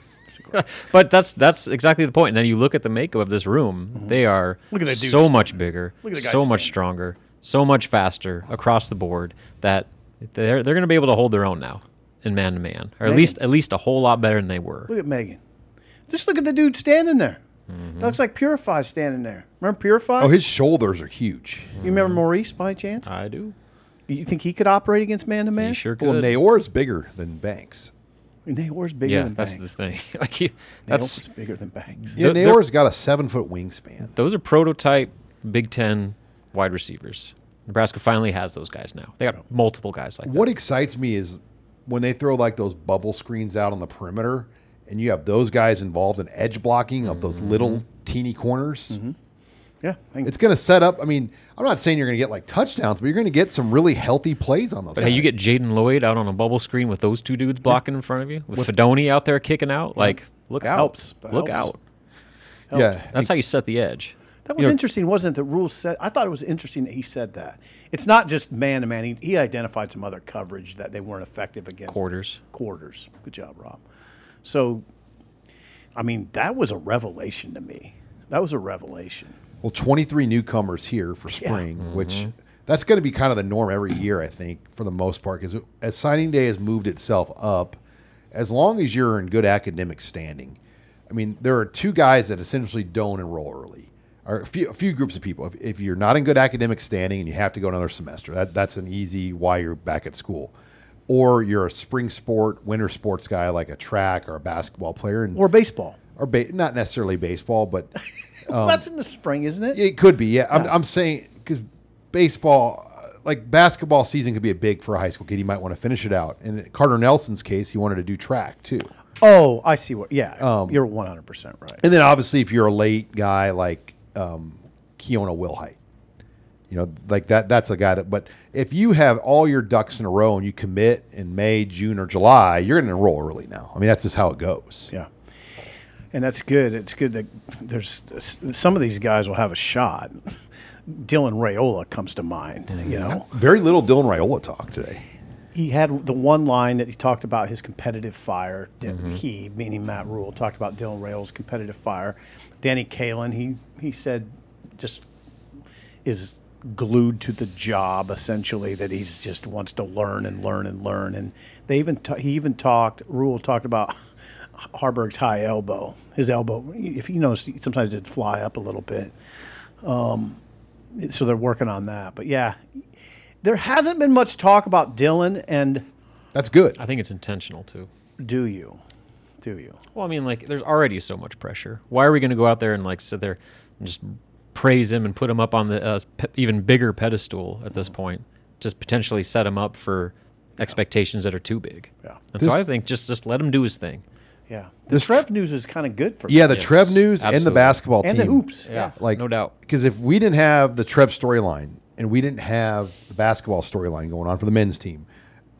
a gripe.
But that's that's exactly the point. And then you look at the makeup of this room;
Mm-hmm.
they are
Look at that dude
so
standing.
much bigger,
Look at the guy
so much
standing.
stronger, so much faster across the board that they're they're going to be able to hold their own now in man to man, or at
Man.
least at least a whole lot better than they were.
Look at Megan. Just look at the dude standing there.
Mm-hmm.
That looks like Purify standing there. Remember Purify?
Oh, his shoulders are huge.
You remember Maurice by chance?
I do.
You think he could operate against man to man?
He sure could.
Well, Nayor's bigger than Banks.
Nayor's bigger
yeah,
than
that's
Banks.
the thing. like he, that's
Nayor's bigger than Banks.
Yeah,
They're-
Nayor's got a seven-foot wingspan.
those are prototype Big Ten wide receivers. Nebraska finally has those guys now. They got multiple guys like
What
that.
excites me is when they throw like those bubble screens out on the perimeter, and you have those guys involved in edge blocking of those little teeny corners.
Mm-hmm. Yeah. I think-
It's going to set up. I mean, I'm not saying you're going to get like touchdowns, but you're going to get some really healthy plays on those.
But hey, you get Jaden Lloyd out on a bubble screen with those two dudes blocking in front of you, with, Fedoni out there kicking out. Like, look
That
out.
helps. That
Look
helps.
out.
yeah.
That's how you set the edge.
That was
You know-
interesting, wasn't it? The Rule said. I thought it was interesting that he said that. It's not just man to man. He, he identified some other coverage that they weren't effective against.
Quarters.
Quarters. Good job, Rob. So, I mean, that was a revelation to me. That was a revelation.
Well, twenty-three newcomers here for spring, which that's going to be kind of the norm every year, I think, for the most part, because as signing day has moved itself up, as long as you're in good academic standing, I mean, there are two guys that essentially don't enroll early, or a few, a few groups of people. If, if you're not in good academic standing and you have to go another semester, that, that's an easy why you're back at school. Or you're a spring sport, winter sports guy like a track or a basketball player. And,
Or baseball.
or ba- not necessarily baseball, but
Well, that's in the spring, isn't it?
it could be, yeah. I'm, I'm saying because baseball, uh, like basketball season could be a big for a high school kid. He might want to finish it out. And in Carter Nelson's case, he wanted to do track too.
Oh, I see what. Yeah,
Um,
you're one hundred percent right.
And then obviously, if you're a late guy like um, Keona Wilhite, you know, like that, that's a guy that. But if you have all your ducks in a row and you commit in May, June, or July, you're going to enroll early now. I mean, that's just how it goes.
Yeah. And that's good. It's good that there's some of these guys will have a shot. Dylan Raiola comes to mind, you know.
Very little Dylan Raiola talk today.
He had the one line that he talked about his competitive fire. He, meaning Matt Rule, talked about Dylan Raiola's competitive fire. Danny Kalin, he he said, just is glued to the job essentially. That he's just wants to learn and learn and learn. And they even ta- he even talked. Rule talked about Harburg's high elbow. His elbow, if you notice, sometimes it'd fly up a little bit. Um, so they're working on that. But yeah. There hasn't been much talk about Dylan, and
That's good.
I think it's intentional, too.
do you? Do you?
Well, I mean, like, there's already so much pressure. Why are we going to go out there and, like, sit there and just praise him and put him up on the uh, pe- even bigger pedestal at this point? Just potentially set him up for expectations that are too big.
Yeah.
And
This-
so I think just, just let him do his thing.
Yeah. The
This
Trev news is kind of good for
Yeah,
me.
the
Yes,
Trev news and the
absolutely.
basketball
And
team.
the hoops.
Yeah,
Yeah.
Like,
no doubt.
Because if we didn't have the Trev storyline and we didn't have the basketball storyline going on for the men's team,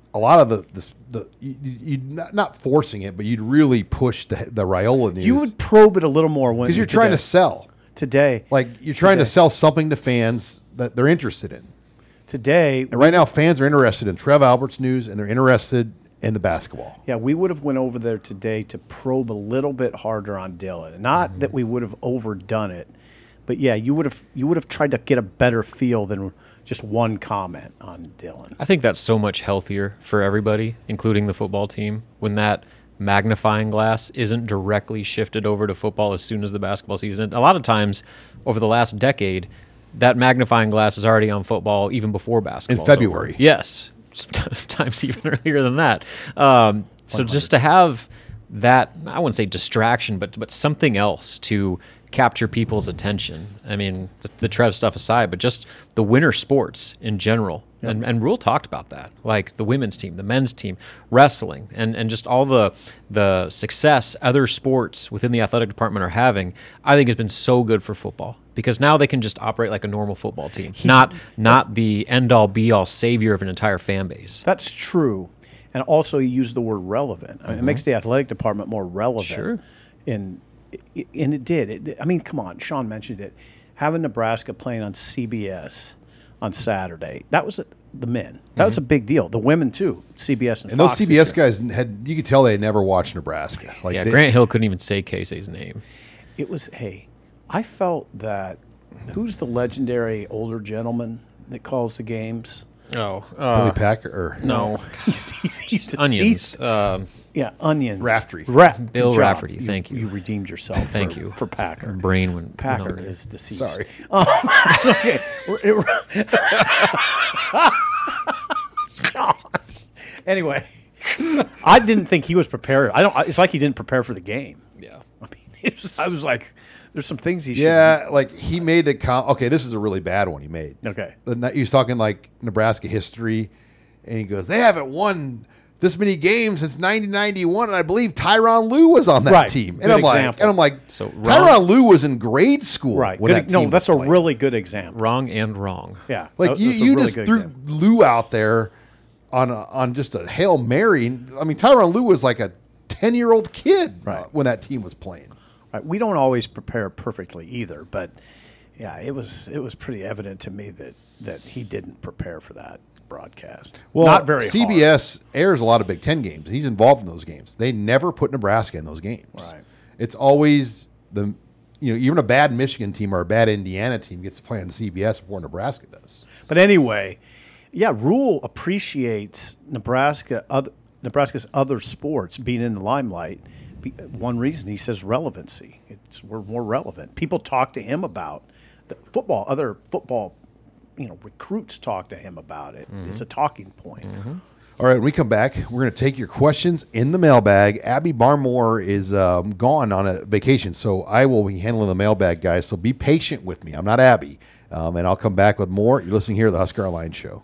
a lot of the the, the you, you'd not, not forcing it, but you'd really push the the Raiola news.
You would probe it a little more when
because you're
today.
trying to sell
today.
Like you're trying
today.
to sell something to fans that they're interested in.
Today,
and right now, fans are interested in Trev Albert's news, and they're interested in the basketball.
Yeah, we would have went over there today to probe a little bit harder on Dylan. Not mm-hmm. that we would have overdone it, but yeah, you would have you would have tried to get a better feel than just one comment on Dylan.
I think that's so much healthier for everybody, including the football team, when that magnifying glass isn't directly shifted over to football as soon as the basketball season. A lot of times over the last decade, that magnifying glass is already on football even before basketball.
In February.
Over. Yes. Times even earlier than that. Um, so just to have that, I wouldn't say distraction, but but something else to capture people's attention. I mean, the, the Trev stuff aside, but just the winter sports in general. Yep. And, and Rule talked about that, like the women's team, the men's team, wrestling, and, and just all the the success other sports within the athletic department are having, I think has been so good for football. Because now they can just operate like a normal football team, not not the end-all, be-all savior of an entire fan base.
That's true. And also you use the word relevant. I mean,
mm-hmm.
it makes the athletic department more relevant.
Sure.
And, and it did. It, I mean, come on, Sean mentioned it. Having Nebraska playing on C B S on Saturday, that was a, the men. That mm-hmm. was a big deal. The women, too, C B S and,
and
Fox.
those C B S guys, had you could tell they had never watched Nebraska.
Like yeah, they, Grant Hill couldn't even say Casey's name.
It was, hey, I felt that, who's the legendary older gentleman that calls the games?
Oh. Uh,
Billy Packer? Or,
no.
he's, he's
Onions. Um,
yeah, Onions.
Raftery.
Ra-
Bill Raftery,
you,
thank you.
You redeemed yourself
thank
for,
you.
for Packer.
Brain went
Packer
went
is deceased.
Sorry.
Um, okay. Anyway, I didn't think he was prepared. I don't. It's like he didn't prepare for the game.
Yeah.
I mean, it was, I was like, there's some things he should.
Yeah, like he made a com- okay. This is a really bad one he made.
Okay,
he was talking like Nebraska history, and he goes, "They haven't won this many games since nineteen ninety-one, and I believe Tyronn Lue was on that
right.
team." And
good
I'm
example.
like, and I'm like,
so
Tyronn Lue was in grade school,
right?
When
good,
that
no,
team
that's a
playing.
really good example.
Wrong and wrong.
Yeah,
like
that,
you,
you
really
just
threw
example.
Lue out there on a, on just a Hail Mary. I mean, Tyronn Lue was like a ten year old kid
right.
uh, when that team was playing.
Right. We don't always prepare perfectly either, but yeah, it was it was pretty evident to me that, that he didn't prepare for that broadcast.
Well,
not very
C B S
hard.
airs a lot of Big Ten games. He's involved in those games. They never put Nebraska in those games.
Right.
It's always the, you know, even a bad Michigan team or a bad Indiana team gets to play on C B S before Nebraska does.
But anyway, yeah, Rule appreciates Nebraska, other, Nebraska's other sports being in the limelight. One reason he says relevancy. It's we're more relevant. People talk to him about the football. Other football, you know, recruits talk to him about it. Mm-hmm. It's a talking point.
Mm-hmm. All right, when we come back, we're going to take your questions in the mailbag. Abby Barmore is um, gone on a vacation, so I will be handling the mailbag, guys. So be patient with me. I'm not Abby, um, and I'll come back with more. You're listening here to the Husker Online Show.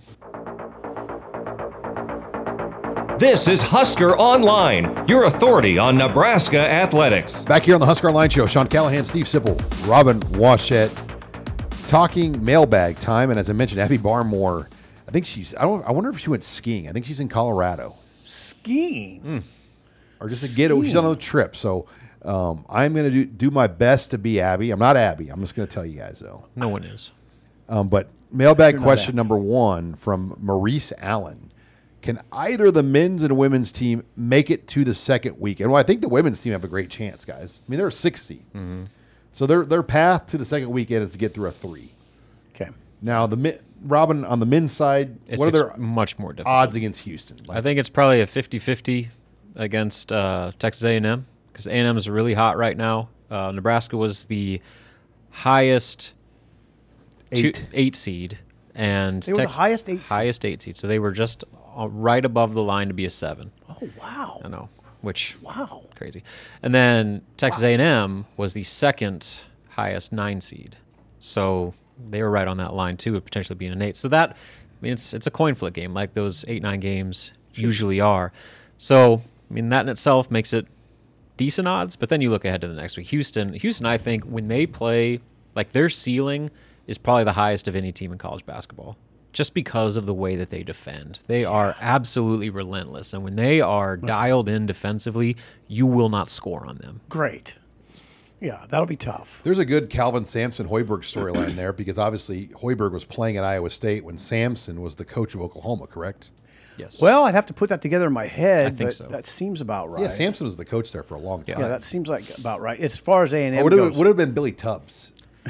This is Husker Online, your authority on Nebraska athletics.
Back here on the Husker Online Show, Sean Callahan, Steve Sipple, Robin Washett, talking mailbag time. And as I mentioned, Abby Barmore, I think she's, I don't, I wonder if she went skiing. I think she's in Colorado.
Skiing?
Mm. Or just to get it, she's on a trip. So um, I'm going to do, do my best to be Abby. I'm not Abby. I'm just going to tell you guys, though.
No one is.
Um, but mailbag
You're
question number one from Maurice Allen. Can either the men's and women's team make it to the second weekend? Well, I think the women's team have a great chance, guys. I mean, they're a six seed. Mm-hmm. So their their path to the second weekend is to get through a three.
Okay.
Now, the Robin, on the men's side,
it's
what are their
much more difficult
odds against Houston?
Like, I think it's probably a fifty-fifty against uh, Texas A and M because A and M is really hot right now. Uh, Nebraska was the highest
eight,
two, eight seed. And
they were
Tex-
the highest eight seed?
Highest eight seed. So they were just right above the line to be a seven.
Oh, wow.
I know, which
wow,
crazy. And then Texas wow. A and M was the second highest nine seed. So they were right on that line, too, of potentially being an eight. So that, I mean, it's it's a coin flip game like those eight, nine games sure. usually are. So, I mean, that in itself makes it decent odds. But then you look ahead to the next week. Houston, Houston, I think, when they play, like their ceiling is probably the highest of any team in college basketball. just because of the way that they defend. They are absolutely relentless. And when they are dialed in defensively, you will not score on them.
Great. Yeah, that'll be tough.
There's a good Calvin Sampson-Hoiberg storyline there because obviously Hoiberg was playing at Iowa State when Sampson was the coach of Oklahoma, correct?
Yes.
Well, I'd have to put that together in my head,
I think
but
so.
that seems about right.
Yeah, Sampson was the coach there for a long time.
Yeah, that seems like about right. As far as A and M
would
goes.
have would have been Billy Tubbs.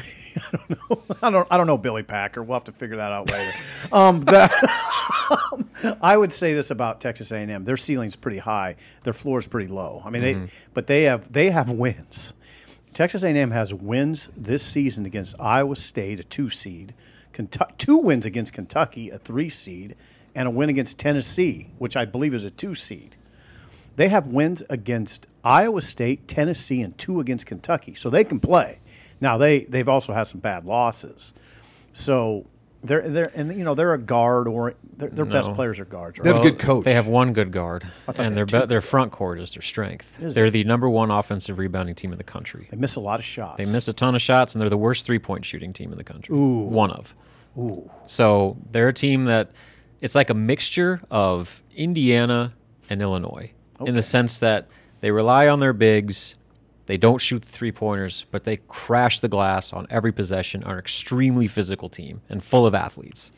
I don't. I don't know Billy Packer. We'll have to figure that out later. um, that, I would say this about Texas A and M: their ceiling's pretty high, their floor's pretty low. I mean,
Mm-hmm.
they but they have they have wins. Texas A and M has wins this season against Iowa State, a two seed, Kentucky, two wins against Kentucky, a three seed, and a win against Tennessee, which I believe is a two seed. They have wins against Iowa State, Tennessee, and two against Kentucky, so they can play. Now they they've also had some bad losses, so they're they're and you know they're a guard or their, their
No.
best players are guards.
They
Right?
have a good coach.
They have one good guard,
thought
and
they
their
had two
be- their front court is their strength.
Is
they're
it?
the number one offensive rebounding team in the country.
They miss a lot of shots.
They miss a ton of shots, and they're the worst three-point shooting team in the country.
Ooh.
One of.
Ooh.
So they're a team that it's like a mixture of Indiana and Illinois in the sense that they rely on their bigs. They don't shoot the three-pointers, but they crash the glass on every possession, are an extremely physical team and full of athletes.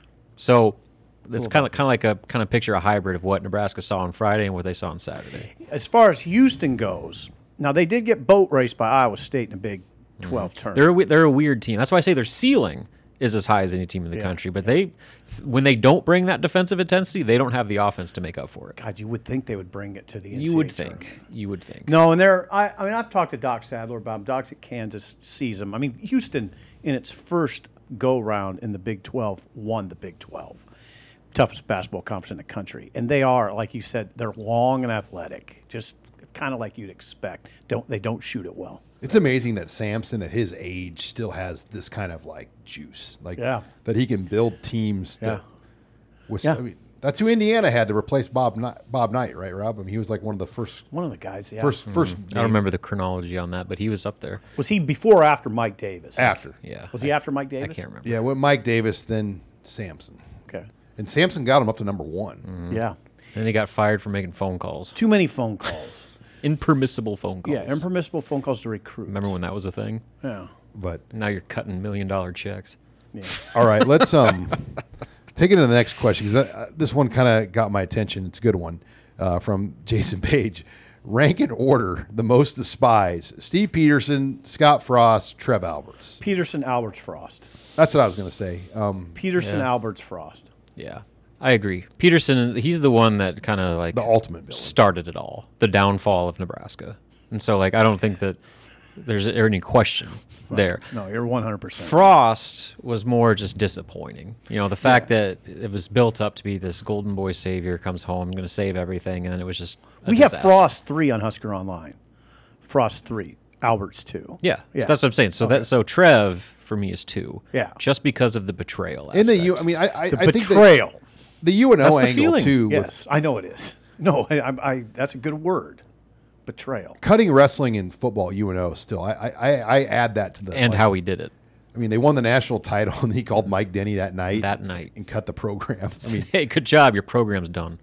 So it's kind of kind of like a kind of picture a hybrid of what Nebraska saw on Friday and what they saw on Saturday.
As far as Houston goes, now they did get boat raced by Iowa State in a Big twelve
They're
tournament.
a, we- they're a weird team. That's why I say their ceiling is as high as any team in the
Yeah.
country. But they, when they don't bring that defensive intensity, they don't have the offense to make up for it.
God, you would think they would bring it to the N C double A
You would think.
tournament.
You would think.
No, and they're. I, I mean, I've talked to Doc Sadler about him. Doc's at Kansas, sees him. I mean, Houston in its first go round in the Big twelve won the Big twelve, toughest basketball conference in the country, and they are, like you said, they're long and athletic, just kind of like you'd expect. Don't they don't shoot it well?
It's amazing that Sampson at his age still has this kind of like juice, like
Yeah.
that he can build teams. That,
Yeah.
with,
Yeah.
I mean, that's who Indiana had to replace Bob Knight, Bob Knight, right, Rob? I mean, he was like one of the first,
One of the guys. Yeah.
first, first.
I don't remember the chronology on that, but he was up there.
Was he before or after Mike Davis?
after.
Yeah.
Was he after Mike
I
Davis?
can't remember.
Yeah, with Mike Davis, then Sampson,
Okay.
and Sampson got him up to number one.
Yeah.
And he got fired for making phone calls.
Too many phone calls.
Impermissible phone calls.
Yeah, impermissible phone calls to recruits.
Remember when that was a thing?
Yeah.
But
Now you're cutting million dollar checks.
Yeah.
all right, let's um take it to the next question because uh, this one kind of got my attention. It's a good one uh, from Jason Page. Rank and order the most despised: Steve Peterson, Scott Frost, Trev Alberts.
Peterson, Alberts, Frost.
That's what I was going to say. Um,
Peterson,
Yeah.
Alberts, Frost.
Yeah. I agree. Peterson, he's the one that kind of like
the ultimate villain.
started it all, the downfall of Nebraska. And so, like, I don't think that there's any question there.
No, you're one hundred percent.
Frost was more just disappointing. You know, the fact that it was built up to be this golden boy savior comes home, going to save everything, and then it was just a
We have
disaster.
Frost three on Husker Online. Frost three, Alberts two.
Yeah,
Yeah.
So that's what I'm saying. So
Okay.
that so Trev for me is two.
Yeah.
just because of the betrayal.
in the
aspect.
U, I mean, I, I,
The
I think that
betrayal.
the U N O
That's the
angle
feeling.
too. With
Yes, I know it is. No, I, I, I, that's a good word. Betrayal.
cutting wrestling and football, U N O still. I, I, I add that to the
and
like,
how he did it.
I mean, they won the national title, and he called Mike Denny that night.
That night.
and cut the program. I mean,
Hey, good job. Your program's done.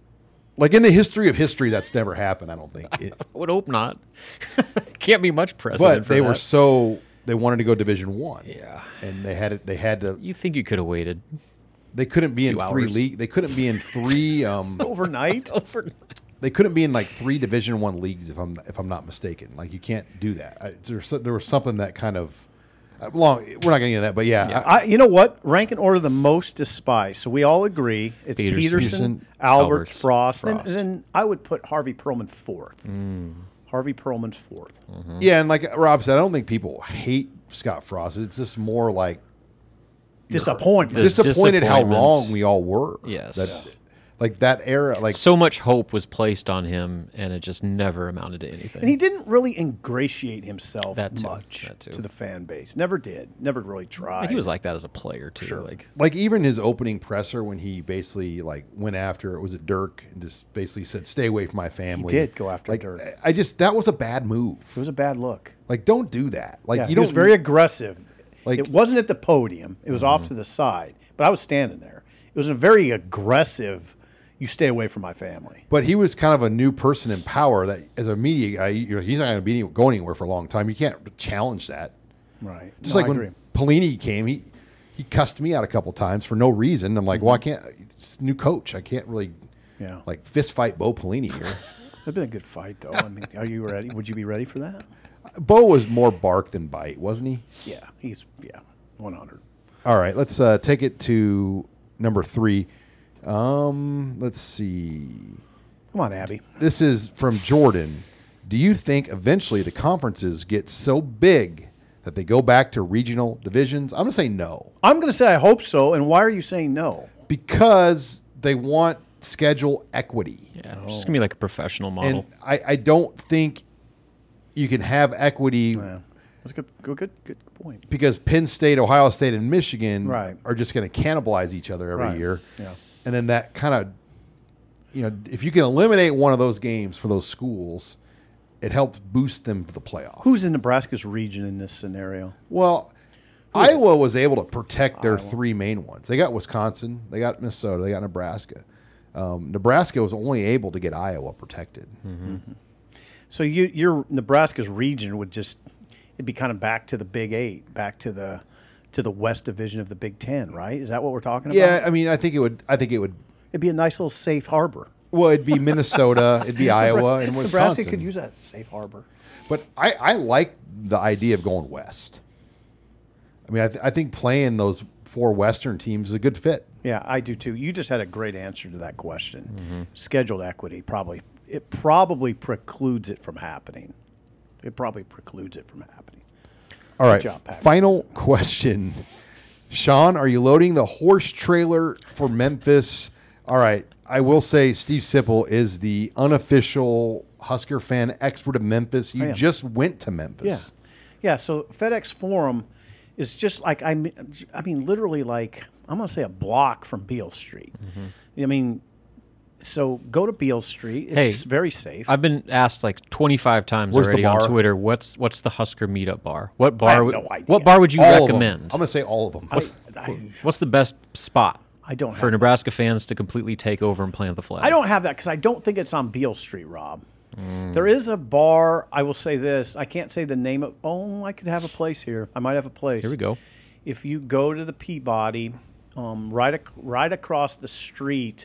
like in the history of history, that's never happened. I don't think. It,
I would hope not. Can't be much precedent
but
for
they
that.
were so they wanted to go Division One.
Yeah.
and they had it. They had to.
You think you could have waited
They couldn't be in
Few
three
hours.
league. They couldn't be in three. Um,
Overnight?
over?
they couldn't be in like three Division One leagues if I'm if I'm not mistaken. Like you can't do that. I, there's there was something that kind of uh, long. We're not getting into that, but yeah, I-
I, you know what? Rank and order the most despised. So we all agree it's
Peterson.
Peterson,
Peterson,
Alberts,
Alberts,
Frost. Then,
Frost.
then I would put Harvey Perlman fourth.
Mm.
Harvey Perlman's fourth.
yeah, and like Rob said, I don't think people hate Scott Frost. It's just more like
Disappointment.
The
disappointed how
disappointment.
wrong we all were.
Yes.
That, like that era, like
So much hope was placed on him, and it just never amounted to anything.
And he didn't really ingratiate himself
That too,
much
that too.
to the fan base. Never did. Never really tried.
he was like that as a player too. Like
like even his opening presser when he basically like went after it was it Dirk and just basically said, "Stay away from my family."
He did go after
like,
Dirk.
I just that was a bad move.
It was a bad look.
Like don't do that. Like
Yeah,
you
he
don't
was very aggressive.
Like-
it wasn't at the podium. It was off to the side. but I was standing there. It was a very aggressive. You stay away from my family.
But he was kind of a new person in power that, as a media guy, you know, he's not going to be going anywhere for a long time. You can't challenge that.
Right.
Just
No,
like
I
when
agree.
Pelini came, he he cussed me out a couple times for no reason. I'm like,
Mm-hmm.
well, I can't. It's a new coach. I can't really,
Yeah.
like fist fight Bo Pelini here.
It'd been a good fight, though. I mean, are you ready? Would you be ready for that?
Bo was more bark than bite, wasn't he?
Yeah, he's yeah, one hundred.
All right, let's uh, take it to number three. Um, let's see.
Come on, Abby.
This is from Jordan. Do you think eventually the conferences get so big that they go back to regional divisions? I'm going to say no.
I'm going to say I hope so. And why are you saying no?
Because they want schedule equity.
Yeah, it's just gonna be like a professional model.
And I, I don't think you can have equity
Yeah. That's a good, good, good, good point.
because Penn State, Ohio State, and Michigan
Right.
are just going to cannibalize each other every
Right.
year.
Yeah.
And then that kind of, you know, if you can eliminate one of those games for those schools, it helps boost them to the playoff.
Who's in Nebraska's region in this scenario?
Well, Iowa was able to protect their three main ones. They got Wisconsin, they got Minnesota, they got Nebraska. Um, Nebraska was only able to get Iowa protected.
Mm-hmm. So you, your Nebraska's region would just it'd be kind of back to the Big Eight, back to the to the West Division of the Big Ten, right? Is that what we're talking about?
Yeah, I mean, I think it would. I think it would.
It'd be a nice little safe harbor.
Well, it'd be Minnesota, it'd be Iowa, and Wisconsin.
Nebraska could use that safe harbor.
But I, I like the idea of going west. I mean, I, th- I think playing those four Western teams is a good fit.
Yeah, I do too. You just had a great answer to that question.
Mm-hmm.
Scheduled equity probably it probably precludes it from happening. It probably precludes it from happening.
All right,
Good job, Pat.
final question. Sean, are you loading the horse trailer for Memphis? All right, I will say Steve Sipple is the unofficial Husker fan expert of Memphis.
I
You
am.
just went to Memphis.
Yeah, yeah. So FedEx Forum is just like I mean, I mean, literally like I'm going to say a block from Beale Street.
Mm-hmm.
I mean, so go to Beale Street. It's
Hey,
very safe.
I've been asked like twenty-five times
Where's the
already on
bar?
Twitter. What's what's the Husker meetup bar? What
I
bar?
have
would,
no idea.
What bar would you
All of them.
recommend?
I'm going to say all of them.
What's
I,
what's the best spot?
I don't
for
have
Nebraska fans to completely take over and plant the flag.
I don't have that because I don't think it's on Beale Street, Rob. There is a bar. I will say this. I can't say the name of. Oh, I could have a place here. I might have a place.
Here we go.
If you go to the Peabody, um, right ac- right across the street,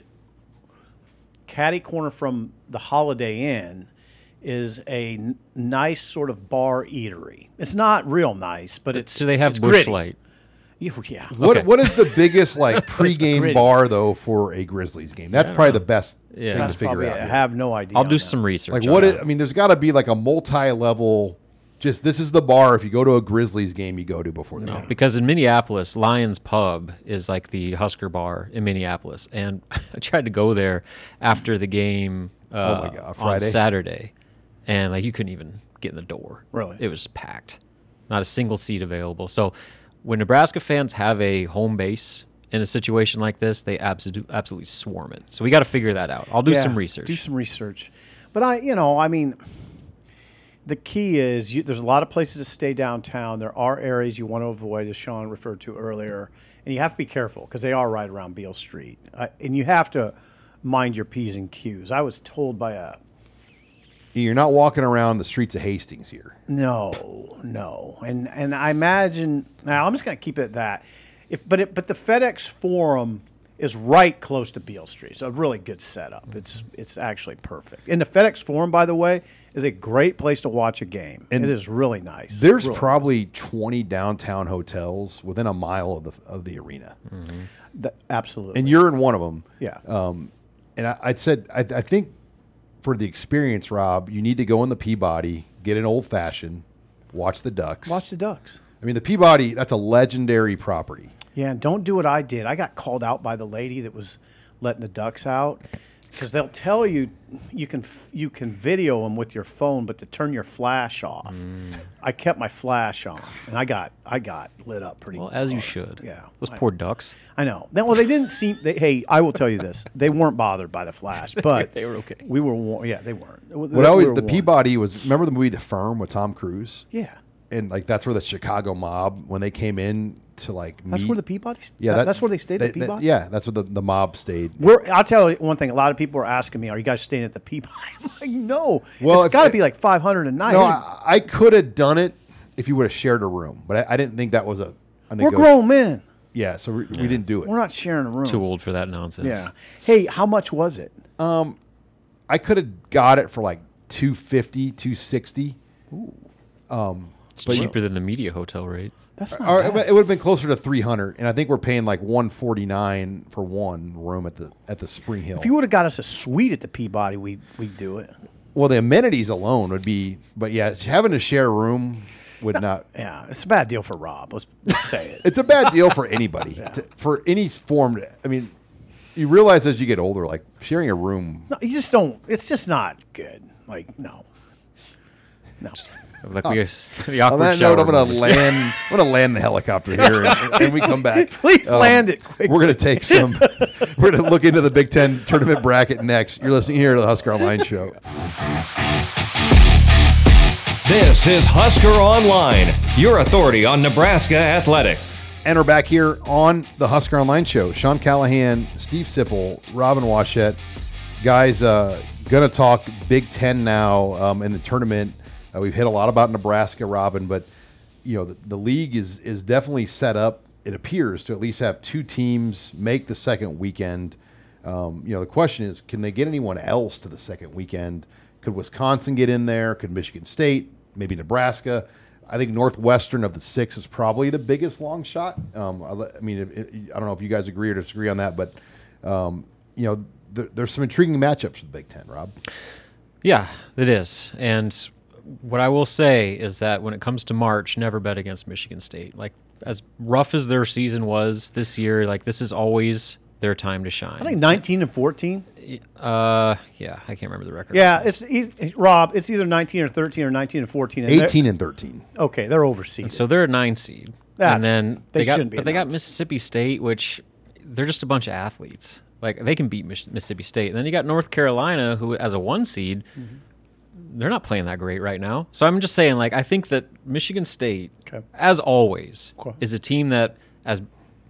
catty corner from the Holiday Inn, is a n- nice sort of bar eatery. It's not real nice, but it's.
Do they have
it's
Busch
gritty.
Light?
You- Yeah.
What
Okay.
What is the biggest like pregame
gritty.
bar though for a Grizzlies game? That's probably the best
Yeah.
thing
That's
to figure
probably.
out.
I
here.
have no idea.
I'll
on
do
that.
some research.
Like
on
what?
that.
It, I mean, there's got to be like a multi-level. Just this is the bar. If you go to a Grizzlies game, you go to before the
No,
game.
because in Minneapolis, Lions Pub is like the Husker bar in Minneapolis, and I tried to go there after the game uh,
Oh my God,
on
Friday?
Saturday, and like you couldn't even get in the door.
Really?
It was packed, not a single seat available. So when Nebraska fans have a home base in a situation like this, they absolutely absolutely swarm it. So we got to figure that out. I'll do
Yeah,
some research.
Do some research. But I, you know, I mean, the key is you, there's a lot of places to stay downtown. There are areas you want to avoid, as Sean referred to earlier, and you have to be careful because they are right around Beale Street, uh, and you have to mind your P's and Q's. I was told by a
You're not walking around the streets of Hastings here.
no, no, and and I imagine now I'm just going to keep it at that. If but it, but the FedEx Forum is right close to Beale Street, so a really good setup. It's it's actually perfect. And the FedEx Forum, by the way, is a great place to watch a game.
And
it is really nice.
There's
Really
probably twenty downtown hotels within a mile of the of the arena,
nice. That- absolutely.
and you're in one of them.
yeah,
Um, and I, I said, I, I think for the experience, Rob, you need to go in the Peabody, get an old fashioned, watch the Ducks.
watch the Ducks.
I mean, the Peabody, that's a legendary property.
Yeah, and don't do what I did. I got called out by the lady that was letting the ducks out because they'll tell you you can f- you can video them with your phone, but to turn your flash off.
Mm.
I kept my flash on, and I got I got lit up pretty.
well, as you
hard.
should.
Yeah,
Those
I-
poor ducks.
I know. They- Well, they didn't seem. They, hey, I will tell you this: they weren't bothered by the flash, but
They were okay.
We were. War- yeah, they weren't.
What always
we were
the
warned.
Peabody was. Remember the movie The Firm with Tom Cruise?
Yeah.
and like that's where the Chicago mob, when they came in to like
That's
meet,
where the Peabody.
yeah,
that,
that-
that's where they stayed
they-
at Peabody.
they- yeah, that's where the, the mob stayed.
We're, I'll tell you one thing. A lot of people are asking me, "Are you guys staying at the Peabody?" I'm like, "No.
Well,
it's
if-
got to be like five hundred a night."
No, I, I could have done it if you would have shared a room, but I, I didn't think that was a. a
We're
nego-
grown men.
Yeah, so we, we didn't do it.
We're not sharing a room.
Too old for that nonsense.
Yeah. Hey, how much was it?
I could have got it for like two fifty, two sixty.
It's cheaper than the media hotel rate.
That's not
Or
bad.
it would have been closer to three hundred, and I think we're paying like one forty-nine for one room at the at the Spring Hill.
If you would have got us a suite at the Peabody, we we'd do it.
Well, the amenities alone would be, but yeah, having to share a room would not.
Yeah, it's a bad deal for Rob. Let's, let's say it.
It's a bad deal for anybody, to, for any form. I mean, you realize as you get older, like sharing a room.
No, you just don't. It's just not good. Like no, no.
Like we, the
On
awkward
that
shower
note, I'm going to
moments.
land. I'm going to land the helicopter here, and, and we come back.
Please land it quick.
We're going to take some. We're going to look into the Big Ten tournament bracket next. You're listening here to the Husker Online Show.
This is Husker Online, your authority on Nebraska athletics.
And we're back here on the Husker Online Show. Sean Callahan, Steve Sipple, Robin Washett. Guys, uh, going to talk Big Ten now um, in the tournament. Uh, we've hit a lot about Nebraska, Robin, but you know the, the league is is definitely set up. It appears to at least have two teams make the second weekend. Um, you know, the question is, can they get anyone else to the second weekend? Could Wisconsin get in there? Could Michigan State? Maybe Nebraska? I think Northwestern of the six is probably the biggest long shot. Um, I, I mean, it, it, I don't know if you guys agree or disagree on that, but um, you know, there, there's some intriguing matchups for the Big Ten, Rob.
Yeah, it is. And what I will say is that when it comes to March, never bet against Michigan State. Like, as rough as their season was this year, like, this is always their time to shine.
I think nineteen and fourteen.
Uh, yeah, I can't remember the record.
Yeah, it's, it's Rob. It's either nineteen or thirteen or nineteen and fourteen. And
eighteen and thirteen.
Okay, they're overseeded.
And so they're a nine seed.
That's-
and then
they
they, got,
shouldn't be
but
a
they got
nine seed.
Mississippi State, which they're just a bunch of athletes. Like, they can beat Mich- Mississippi State. And then you got North Carolina, who, as a one seed,
Mm-hmm.
they're not playing that great right now. So I'm just saying, like, I think that Michigan State,
Okay.
as always,
Okay.
is a team that, as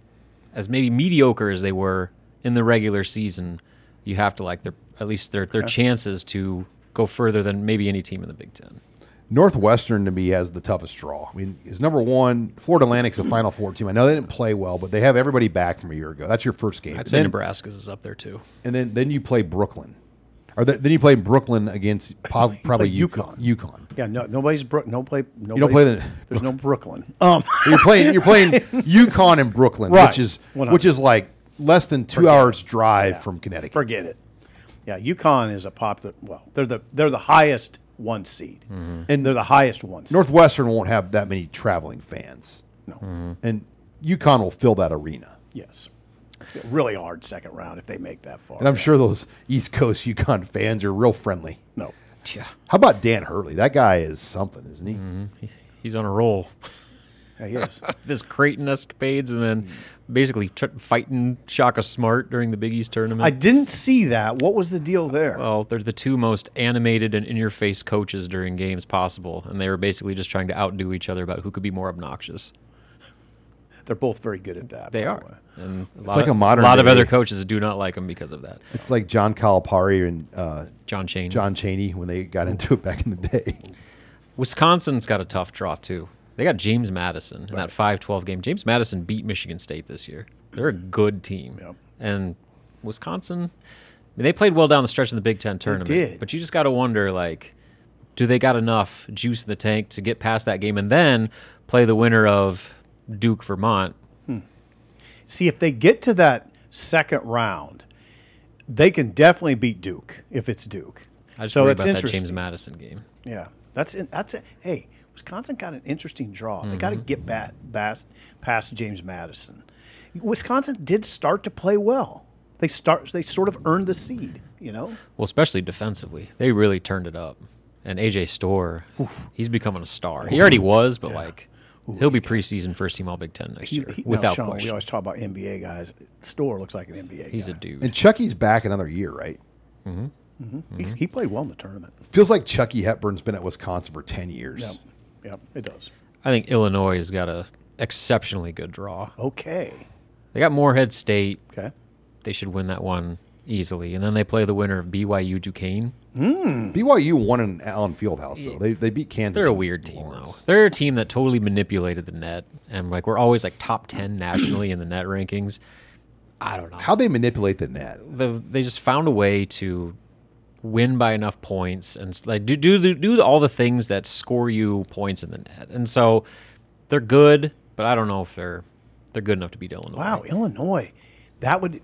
as maybe mediocre as they were in the regular season, you have to like their at least their their chances to go further than maybe any team in the Big Ten.
Northwestern to me has the toughest draw. I mean, is number one. Florida Atlantic's a Final Four team. I know they didn't play well, but they have everybody back from a year ago. That's your first game.
I'd say
then,
Nebraska's is up there too.
and then then you play Brooklyn, or th- then you play Brooklyn against po- probably
play
UConn. UConn.
Yeah, no, nobody's Brook. No play.
You don't play the.
There's no Brooklyn. Um,
You're playing. You're playing UConn and Brooklyn,
Right.
which is
one hundred.
which is like less than two
Forget
hours
it.
drive
Yeah.
from Connecticut.
forget it. Yeah, UConn is a popular. Well, they're the they're the highest one seed, and they're the highest one seed.
Northwestern won't have that many traveling fans.
No.
And UConn will fill that arena.
Yes. Really hard second round if they make that far.
And I'm sure those East Coast UConn fans are real friendly.
No.
Yeah,
How about Dan Hurley? That guy is something, isn't he?
he's on a roll.
Yeah, he is.
This Creighton escapades and then basically tr- fighting Shaka Smart during the Big East tournament.
I didn't see that. What was the deal there?
Well, they're the two most animated and in-your-face coaches during games possible, and they were basically just trying to outdo each other about who could be more obnoxious.
They're both very good at that.
They
by
are,
the way.
and a lot,
like
of,
a modern
lot of
day-
other coaches do not like him because of that.
It's like John Calipari and uh,
John Chaney.
John Chaney when they got into it back in the day.
Wisconsin's got a tough draw too. They got James Madison in that five twelve game. James Madison beat Michigan State this year. They're a good team,
Yep.
and Wisconsin. I mean, they played well down the stretch in the Big Ten tournament,
did.
but you just got to wonder, like, do they got enough juice in the tank to get past that game and then play the winner of Duke Vermont?
See, if they get to that second round, they can definitely beat Duke if it's Duke.
I just
so
worry
it's
about that
interesting.
James Madison game.
Yeah, that's it. That's it. Hey, Wisconsin got an interesting draw. They got to
Mm-hmm.
get back, past, past James Madison. Wisconsin did start to play well. They start. They sort of earned the seed. You know.
Well, especially defensively, they really turned it up. And A J Storr, he's becoming a star. He already was, but like, he'll be preseason first team All Big Ten next
He,
year
he,
without
now, Sean, we
question.
always talk about N B A guys. Store looks like an N B A
He's
guy.
a dude.
And Chucky's back another year, right?
He, he played well in the tournament.
Feels like Chucky Hepburn's been at Wisconsin for ten years.
Yep. Yep. It does.
I think Illinois has got a exceptionally good draw.
Okay.
They got Morehead State.
Okay.
They should win that one easily. And then they play the winner of B Y U Duquesne.
Mm.
B Y U won in Allen Fieldhouse, though. They they beat Kansas.
They're a weird team, Lawrence. though. They're a team that totally manipulated the net. And, like, we're always, like, top ten nationally in the net rankings. I don't know.
How'd they manipulate the net?
The, they just found a way to win by enough points and like do do do all the things that score you points in the net. And so they're good, but I don't know if they're they're good enough to beat Illinois.
Wow, Illinois. That would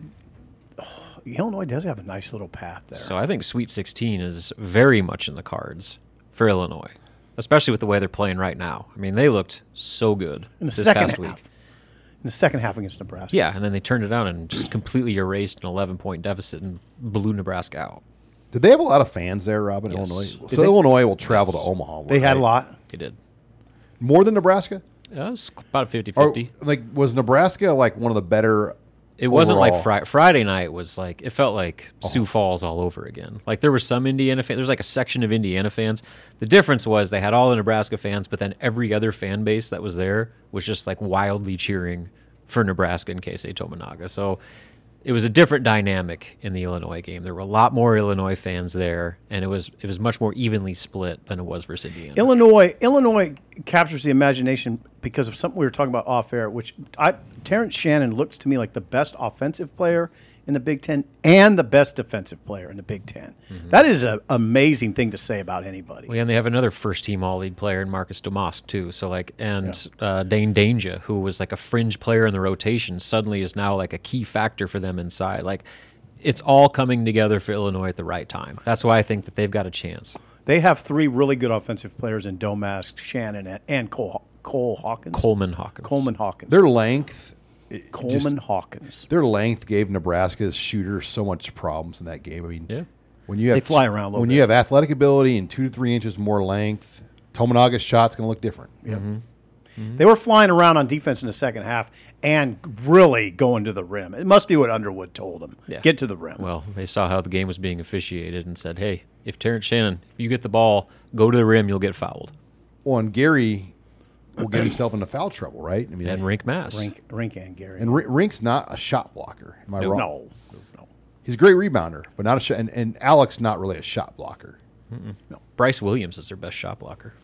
oh, Illinois does have a nice little path there.
So I think Sweet sixteen is very much in the cards for Illinois, especially with the way they're playing right now. I mean, they looked so good
in the
this
second
past
half.
week.
In the second half against Nebraska.
Yeah, and then they turned it down and just completely erased an eleven-point deficit and blew Nebraska out.
Did they have a lot of fans there, Rob, in
Yes.
Illinois?
Did
So
they?
Illinois will travel yes. to Omaha.
They right? had a lot.
They did.
More than Nebraska?
Yeah, it was about fifty-fifty.
Or, like, was Nebraska like one of the better?
It wasn't
overall?
like Friday. Friday night was like, it felt like oh. Sioux Falls all over again. Like there were some Indiana fans. There's like a section of Indiana fans. The difference was they had all the Nebraska fans, but then every other fan base that was there was just like wildly cheering for Nebraska in Keisei Tominaga. So it was a different dynamic in the Illinois game. There were a lot more Illinois fans there, and it was it was much more evenly split than it was versus Indiana.
Illinois Illinois captures the imagination because of something we were talking about off air, which I, Terrence Shannon looks to me like the best offensive player in the Big Ten and the best defensive player in the Big Ten. Mm-hmm. That is an amazing thing to say about anybody.
Well, and they have another first-team All-League player in Marcus Domask, too. So, like, and yeah. uh, Dane Danger, who was like a fringe player in the rotation, suddenly is now like a key factor for them inside. Like, it's all coming together for Illinois at the right time. That's why I think that they've got a chance.
They have three really good offensive players in Domask, Shannon, and Cole, Cole Hawkins.
Coleman Hawkins.
Coleman Hawkins.
Their length.
Coleman
just,
Hawkins.
Their length gave Nebraska's shooters so much problems in that game. I mean,
yeah.
when you have
they fly around a little
when
bit.
you have athletic ability and two to three inches more length, Tominaga's shot's going to look different.
Yeah. Mm-hmm. Mm-hmm. They were flying around on defense in the second half and really going to the rim. It must be what Underwood told them.
Yeah.
Get to the rim.
Well, they saw how the game was being officiated and said, hey, if Terrence Shannon, if you get the ball, go to the rim, you'll get fouled.
Well, and Gary will get himself into foul trouble, right? I mean,
and Rink Mass.
Rink, Rink and Gary.
And R- Rink's not a shot blocker. Am I
no,
wrong?
No, no.
He's a great rebounder, but not a shot. And, and Alex not really a shot blocker.
Mm-mm. No. Bryce Williams is their best shot blocker.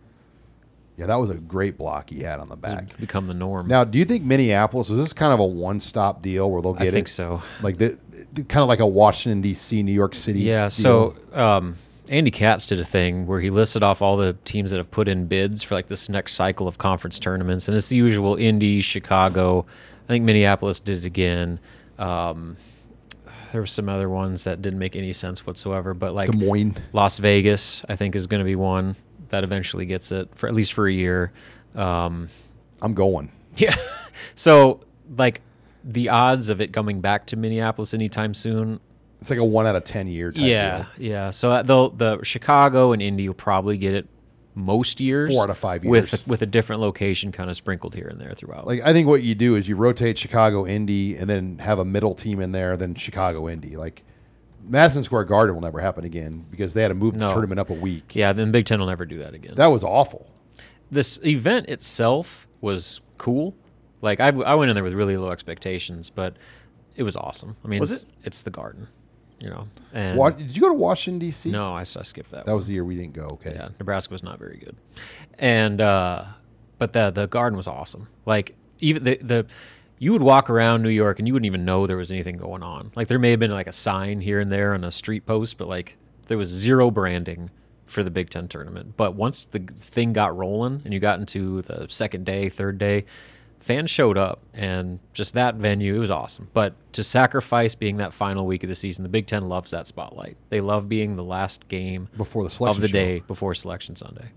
Yeah, that was a great block he had on the back.
It's become the norm.
Now, do you think Minneapolis, was this kind of a one-stop deal where they'll get it?
I think so.
Like the, the kind of like a Washington, D C, New York City
Yeah,
deal?
so um, Andy Katz did a thing where he listed off all the teams that have put in bids for like this next cycle of conference tournaments, and it's the usual Indy, Chicago. I think Minneapolis did it again. Um, there were some other ones that didn't make any sense whatsoever, but like
Des Moines.
Las Vegas, I think, is going to be one that eventually gets it for at least for a year. Um,
I'm going.
Yeah. So like the odds of it coming back to Minneapolis anytime soon.
It's like a one out of ten year type
Yeah,
deal.
yeah. So they'll the Chicago and Indy will probably get it most years.
Four out of five years.
With with a different location kind of sprinkled here and there throughout.
Like I think what you do is you rotate Chicago, Indy, and then have a middle team in there, then Chicago, Indy. Like Madison Square Garden will never happen again because they had to move the
No.
tournament up a week.
Yeah, then Big Ten will never do that again.
That was awful.
This event itself was cool. Like I, I went in there with really low expectations, but it was awesome. I mean,
Was
it's,
it?
it's the Garden, you know. And
Wa- Did you go to Washington, D C?
no, I, I skipped that.
That
one.
was the year we didn't go. Okay.
Yeah, Nebraska was not very good, and uh, but the the Garden was awesome. Like even the the you would walk around New York and you wouldn't even know there was anything going on. Like there may have been like a sign here and there on a street post, but like there was zero branding for the Big Ten tournament. But once the thing got rolling and you got into the second day, third day, fans showed up, and just that venue, it was awesome. But to sacrifice being that final week of the season, the Big Ten loves that spotlight. They love being the last game
Before the selection
of the
show.
day before Selection Sunday.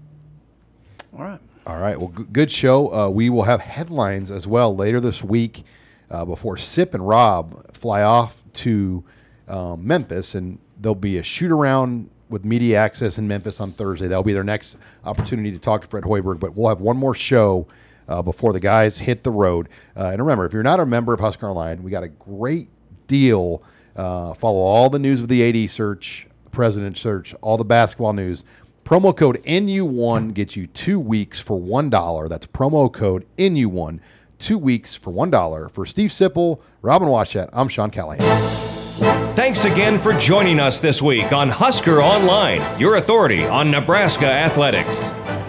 All right.
All right. Well, g- good show. Uh, we will have headlines as well later this week uh, before Sip and Rob fly off to um, Memphis, and there'll be a shoot around with media access in Memphis on Thursday. That'll be their next opportunity to talk to Fred Hoiberg, but we'll have one more show uh, before the guys hit the road. Uh, and remember, if you're not a member of Husker Online, we got a great deal. Uh, follow all the news of the A D search, president search, all the basketball news. Promo code N U one gets you two weeks for one dollar. That's promo code N U one, two weeks for one dollar. For Steve Sipple, Robin Washut, I'm Sean Callahan.
Thanks again for joining us this week on Husker Online, your authority on Nebraska athletics.